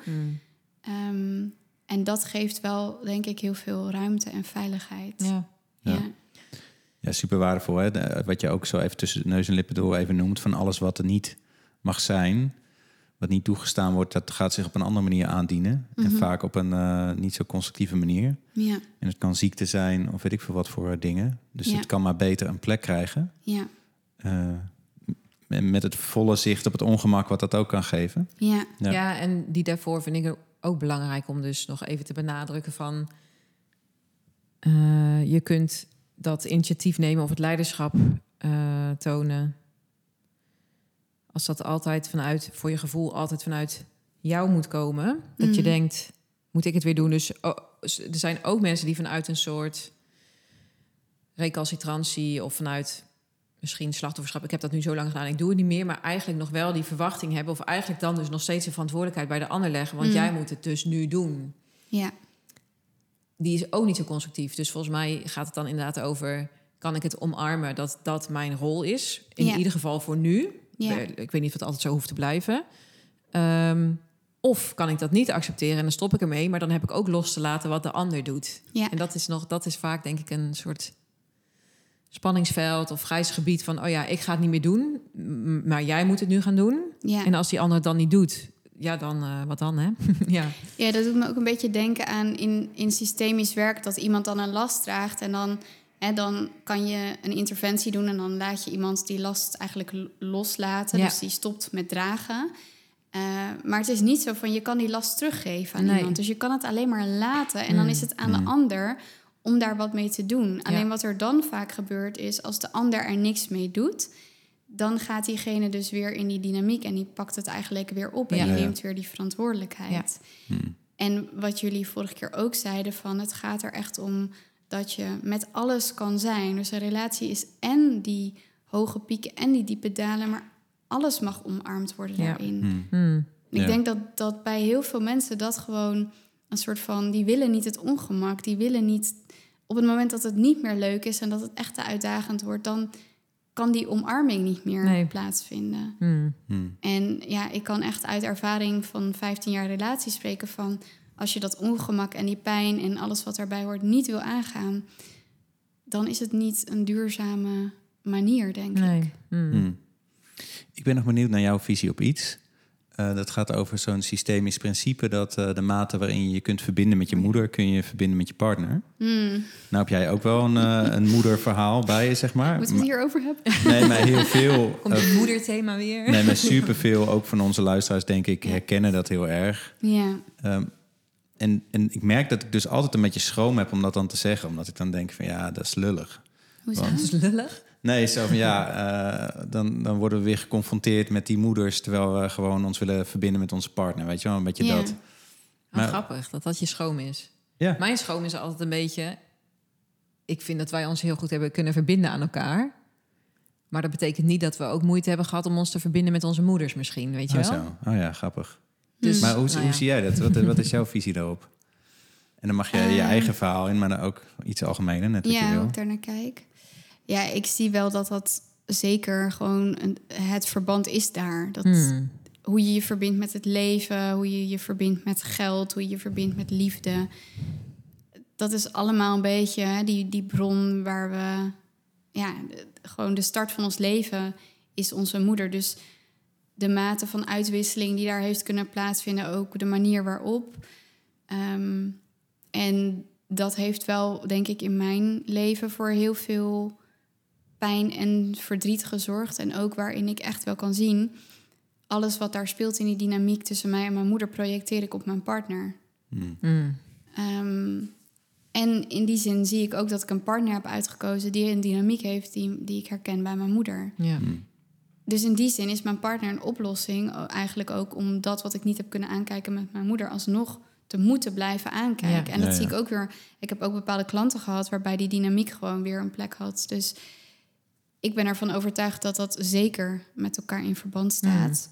En dat geeft wel, denk ik, heel veel ruimte en veiligheid. Ja. Ja. Ja, super waardevol. Hè? Wat je ook zo even tussen neus en lippen door even noemt, van alles wat er niet mag zijn, wat niet toegestaan wordt, dat gaat zich op een andere manier aandienen. En vaak op een niet zo constructieve manier. Ja. En het kan ziekte zijn of weet ik veel wat voor dingen. Dus Ja. het kan maar beter een plek krijgen. Ja. Met het volle zicht op het ongemak wat dat ook kan geven. Ja. Ja. Ja, en die daarvoor vind ik ook belangrijk om dus nog even te benadrukken van... je kunt dat initiatief nemen of het leiderschap tonen... als dat altijd voor je gevoel altijd vanuit jou moet komen. Dat je denkt, moet ik het weer doen? Dus er zijn ook mensen die vanuit een soort recalcitrantie of vanuit misschien slachtofferschap, ik heb dat nu zo lang gedaan, ik doe het niet meer, maar eigenlijk nog wel die verwachting hebben of eigenlijk dan dus nog steeds de verantwoordelijkheid bij de ander leggen, want jij moet het dus nu doen. Ja. Die is ook niet zo constructief. Dus volgens mij gaat het dan inderdaad over, kan ik het omarmen dat dat mijn rol is? In Ja. ieder geval voor nu. Ja. Ik weet niet of het altijd zo hoeft te blijven. Of kan ik dat niet accepteren en dan stop ik ermee, maar dan heb ik ook los te laten wat de ander doet. Ja. En dat is vaak denk ik een soort spanningsveld of grijs gebied van, oh ja, ik ga het niet meer doen, maar jij moet het nu gaan doen. Ja. En als die ander het dan niet doet, ja, dan wat dan, hè? Ja. Ja, dat doet me ook een beetje denken aan in systemisch werk dat iemand dan een last draagt en dan En dan kan je een interventie doen en dan laat je iemand die last eigenlijk loslaten. Ja. Dus die stopt met dragen. Maar het is niet zo van je kan die last teruggeven aan Nee. iemand. Dus je kan het alleen maar laten. En dan is het aan de ander om daar wat mee te doen. Alleen wat er dan vaak gebeurt is, als de ander er niks mee doet, dan gaat diegene dus weer in die dynamiek en die pakt het eigenlijk weer op en Ja. die Ja. neemt weer die verantwoordelijkheid. En wat jullie vorige keer ook zeiden, van het gaat er echt om dat je met alles kan zijn. Dus een relatie is en die hoge pieken en die diepe dalen, maar alles mag omarmd worden Ja. daarin. Ja. Ik denk dat bij heel veel mensen dat gewoon een soort van, die willen niet het ongemak, die willen niet, op het moment dat het niet meer leuk is en dat het echt te uitdagend wordt, dan kan die omarming niet meer plaatsvinden. En ja, ik kan echt uit ervaring van 15 jaar relatie spreken van, als je dat ongemak en die pijn en alles wat daarbij hoort niet wil aangaan, dan is het niet een duurzame manier, denk ik. Ik ben nog benieuwd naar jouw visie op iets. Dat gaat over zo'n systemisch principe dat de mate waarin je je kunt verbinden met je moeder, kun je verbinden met je partner. Nou heb jij ook wel een moederverhaal bij je, zeg maar. Moeten we het hierover hebben? Nee, maar heel veel. Komt het moederthema weer? Nee, maar superveel ook van onze luisteraars, denk ik, herkennen dat heel erg. Ja. En ik merk dat ik dus altijd een beetje schroom heb om dat dan te zeggen. Omdat ik dan denk van ja, dat is lullig. Hoezo? Dat is lullig. Nee, zo van dan worden we weer geconfronteerd met die moeders, terwijl we gewoon ons willen verbinden met onze partner. Weet je wel, een beetje dat. Maar- Grappig dat dat je schroom is. Ja. Mijn schroom is altijd een beetje, ik vind dat wij ons heel goed hebben kunnen verbinden aan elkaar. Maar dat betekent niet dat we ook moeite hebben gehad om ons te verbinden met onze moeders misschien, weet je wel? Zo. Oh ja, grappig. Dus, Maar hoe nou ja. zie jij dat? Wat is jouw visie daarop? En dan mag je je eigen verhaal in, maar dan ook iets algemener, net wat je Ja, wil. hoe ik daar naar kijk. Ja, ik zie wel dat zeker gewoon het verband is daar. Dat hoe je je verbindt met het leven, hoe je je verbindt met geld, hoe je je verbindt met liefde. Dat is allemaal een beetje die bron waar we, gewoon de start van ons leven is onze moeder. Dus de mate van uitwisseling die daar heeft kunnen plaatsvinden, ook de manier waarop. En dat heeft wel, denk ik, in mijn leven voor heel veel pijn en verdriet gezorgd. En ook waarin ik echt wel kan zien, alles wat daar speelt in die dynamiek tussen mij en mijn moeder projecteer ik op mijn partner. En in die zin zie ik ook dat ik een partner heb uitgekozen die een dynamiek heeft die ik herken bij mijn moeder. Ja. Dus in die zin is mijn partner een oplossing eigenlijk ook om dat wat ik niet heb kunnen aankijken met mijn moeder alsnog te moeten blijven aankijken. Ja. En dat Ja, zie ik ook weer. Ik heb ook bepaalde klanten gehad waarbij die dynamiek gewoon weer een plek had. Dus ik ben ervan overtuigd dat dat zeker met elkaar in verband staat.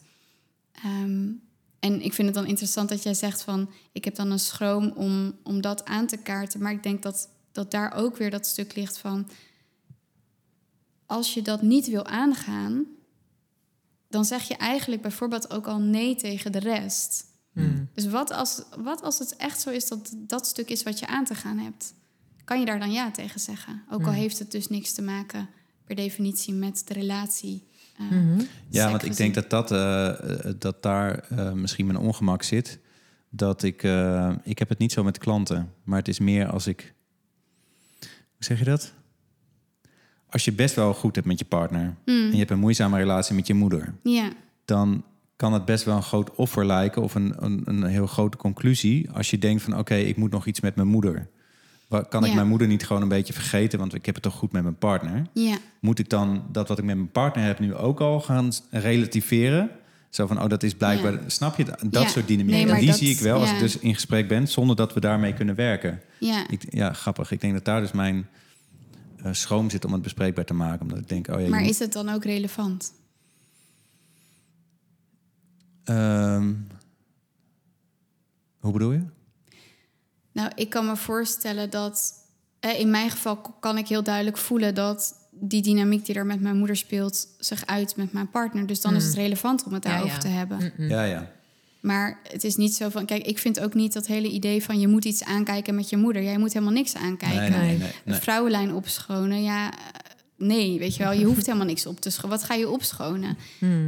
En ik vind het dan interessant dat jij zegt van, ik heb dan een schroom om dat aan te kaarten. Maar ik denk dat daar ook weer dat stuk ligt van, als je dat niet wil aangaan, dan zeg je eigenlijk bijvoorbeeld ook al nee tegen de rest. Dus wat als het echt zo is dat dat stuk is wat je aan te gaan hebt? Kan je daar dan ja tegen zeggen? Ook al heeft het dus niks te maken per definitie met de relatie. Ja, want ik denk dat daar misschien mijn ongemak zit. Dat ik heb het niet zo met klanten, maar het is meer als ik, hoe zeg je dat? Als je best wel goed hebt met je partner en je hebt een moeizame relatie met je moeder, Ja, dan kan het best wel een groot offer lijken of een heel grote conclusie als je denkt van oké, ik moet nog iets met mijn moeder. Kan ik Ja. mijn moeder niet gewoon een beetje vergeten, want ik heb het toch goed met mijn partner? ja, Moet ik dan dat wat ik met mijn partner heb nu ook al gaan relativeren? Zo van, dat is blijkbaar... Ja. Snap je? Dat Ja. soort dynamiek. Nee, en maar die dat- zie ik wel als ja. ik dus in gesprek ben, zonder dat we daarmee kunnen werken. ja. Grappig. Ik denk dat daar dus mijn schroom zit om het bespreekbaar te maken. Omdat ik denk, oh ja... Maar is het dan ook relevant? Hoe bedoel je? Nou, ik kan me voorstellen dat, in mijn geval kan ik heel duidelijk voelen dat die dynamiek die er met mijn moeder speelt zich uit met mijn partner. Dus dan is het relevant om het daarover te hebben. Ja. Maar het is niet zo van, kijk, ik vind ook niet dat hele idee van je moet iets aankijken met je moeder. Jij moet helemaal niks aankijken. Nee. Een vrouwenlijn opschonen, nee, weet je wel, je hoeft helemaal niks op te schonen. Wat ga je opschonen?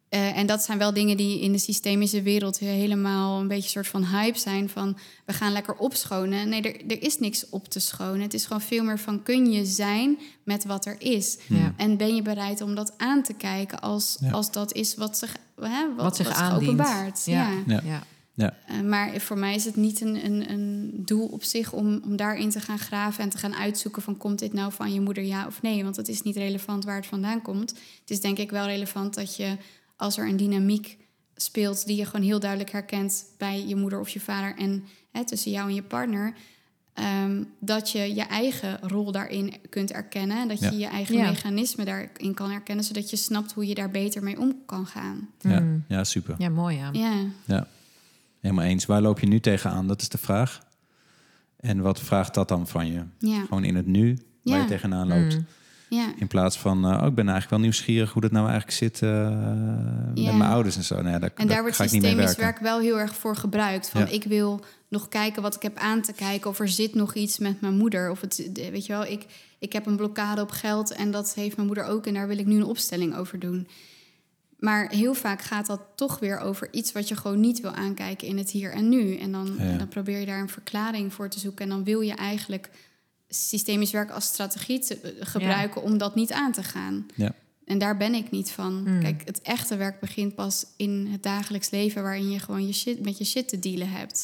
En dat zijn wel dingen die in de systemische wereld helemaal een beetje soort van hype zijn. Van, we gaan lekker opschonen. Nee, er is niks op te schonen. Het is gewoon veel meer van, kun je zijn met wat er is? Ja. En ben je bereid om dat aan te kijken als dat is wat zich aandient. Openbaart? Ja. Ja. Ja. Maar voor mij is het niet een doel op zich om daarin te gaan graven en te gaan uitzoeken van, komt dit nou van je moeder, ja of nee? Want het is niet relevant waar het vandaan komt. Het is denk ik wel relevant dat je, als er een dynamiek speelt die je gewoon heel duidelijk herkent bij je moeder of je vader en tussen jou en je partner, dat je je eigen rol daarin kunt erkennen. Dat je je eigen mechanisme daarin kan herkennen, zodat je snapt hoe je daar beter mee om kan gaan. Ja, super. Ja, mooi, Ja, helemaal eens. Waar loop je nu tegenaan? Dat is de vraag. En wat vraagt dat dan van je? Ja. Gewoon in het nu, waar je tegenaan loopt. Ja. In plaats van, ik ben eigenlijk wel nieuwsgierig hoe dat nou eigenlijk zit met mijn ouders en zo. Nou ja, daar wordt ga ik niet mee systemisch werken. werk wel heel erg voor gebruikt. Van, ik wil nog kijken wat ik heb aan te kijken, of er zit nog iets met mijn moeder. Of het, weet je wel, ik heb een blokkade op geld en dat heeft mijn moeder ook en daar wil ik nu een opstelling over doen. Maar heel vaak gaat dat toch weer over iets wat je gewoon niet wil aankijken in het hier en nu. En dan probeer je daar een verklaring voor te zoeken. En dan wil je eigenlijk systemisch werk als strategie te gebruiken om dat niet aan te gaan. Ja. En daar ben ik niet van. Kijk, het echte werk begint pas in het dagelijks leven, waarin je gewoon met je shit te dealen hebt.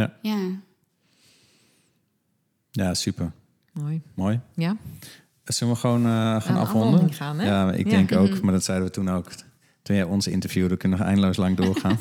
Ja, super. Mooi. Ja. Zullen we gewoon gaan afronden? Gaan, hè? Ja, ik denk ook, maar dat zeiden we toen ook. Toen jij ons interviewde, kunnen we nog eindeloos lang doorgaan.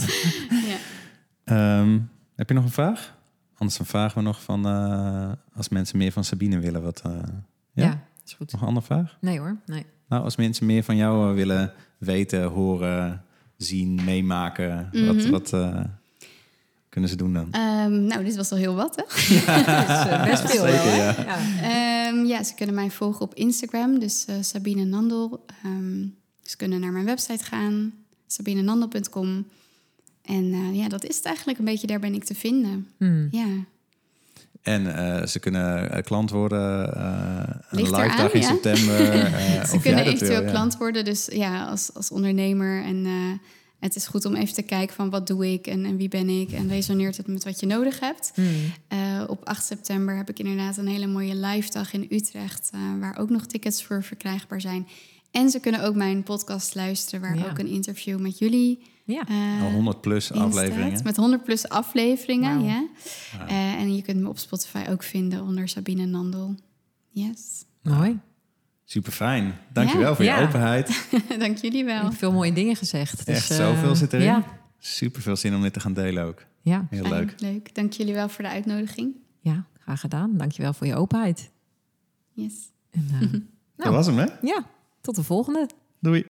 Heb je nog een vraag? Anders dan vragen we nog van, als mensen meer van Sabine willen. Ja, is goed. Nog een andere vraag? Nee hoor, nee. Nou, als mensen meer van jou willen weten, horen, zien, meemaken, wat kunnen ze doen dan? Nou, dit was al heel wat, hè? Best veel zeker, wel, hè? Ze kunnen mij volgen op Instagram, dus Sabine Nandel. Ze kunnen naar mijn website gaan, sabinenandel.com. En dat is het eigenlijk een beetje, daar ben ik te vinden. Ja. En ze kunnen klant worden, een Ligt live eraan, dag in september. Ze kunnen eventueel klant worden, dus als ondernemer. En het is goed om even te kijken van, wat doe ik en wie ben ik? En resoneert het met wat je nodig hebt? Op 8 september heb ik inderdaad een hele mooie live dag in Utrecht, waar ook nog tickets voor verkrijgbaar zijn. En ze kunnen ook mijn podcast luisteren, waar ook een interview met jullie... 100 plus afleveringen. Met 100 plus afleveringen, wow. En je kunt me op Spotify ook vinden onder Sabine Nandel. Yes. Mooi. Super fijn. Dankjewel voor je openheid. Dank jullie wel. Veel mooie dingen gezegd. Echt zoveel zit erin. Ja. Super veel zin om dit te gaan delen ook. Ja. Heel Fijn, leuk. Leuk. Dank jullie wel voor de uitnodiging. Ja, graag gedaan. Dankjewel voor je openheid. Yes. En, Dat was hem, hè? Ja, tot de volgende. Doei.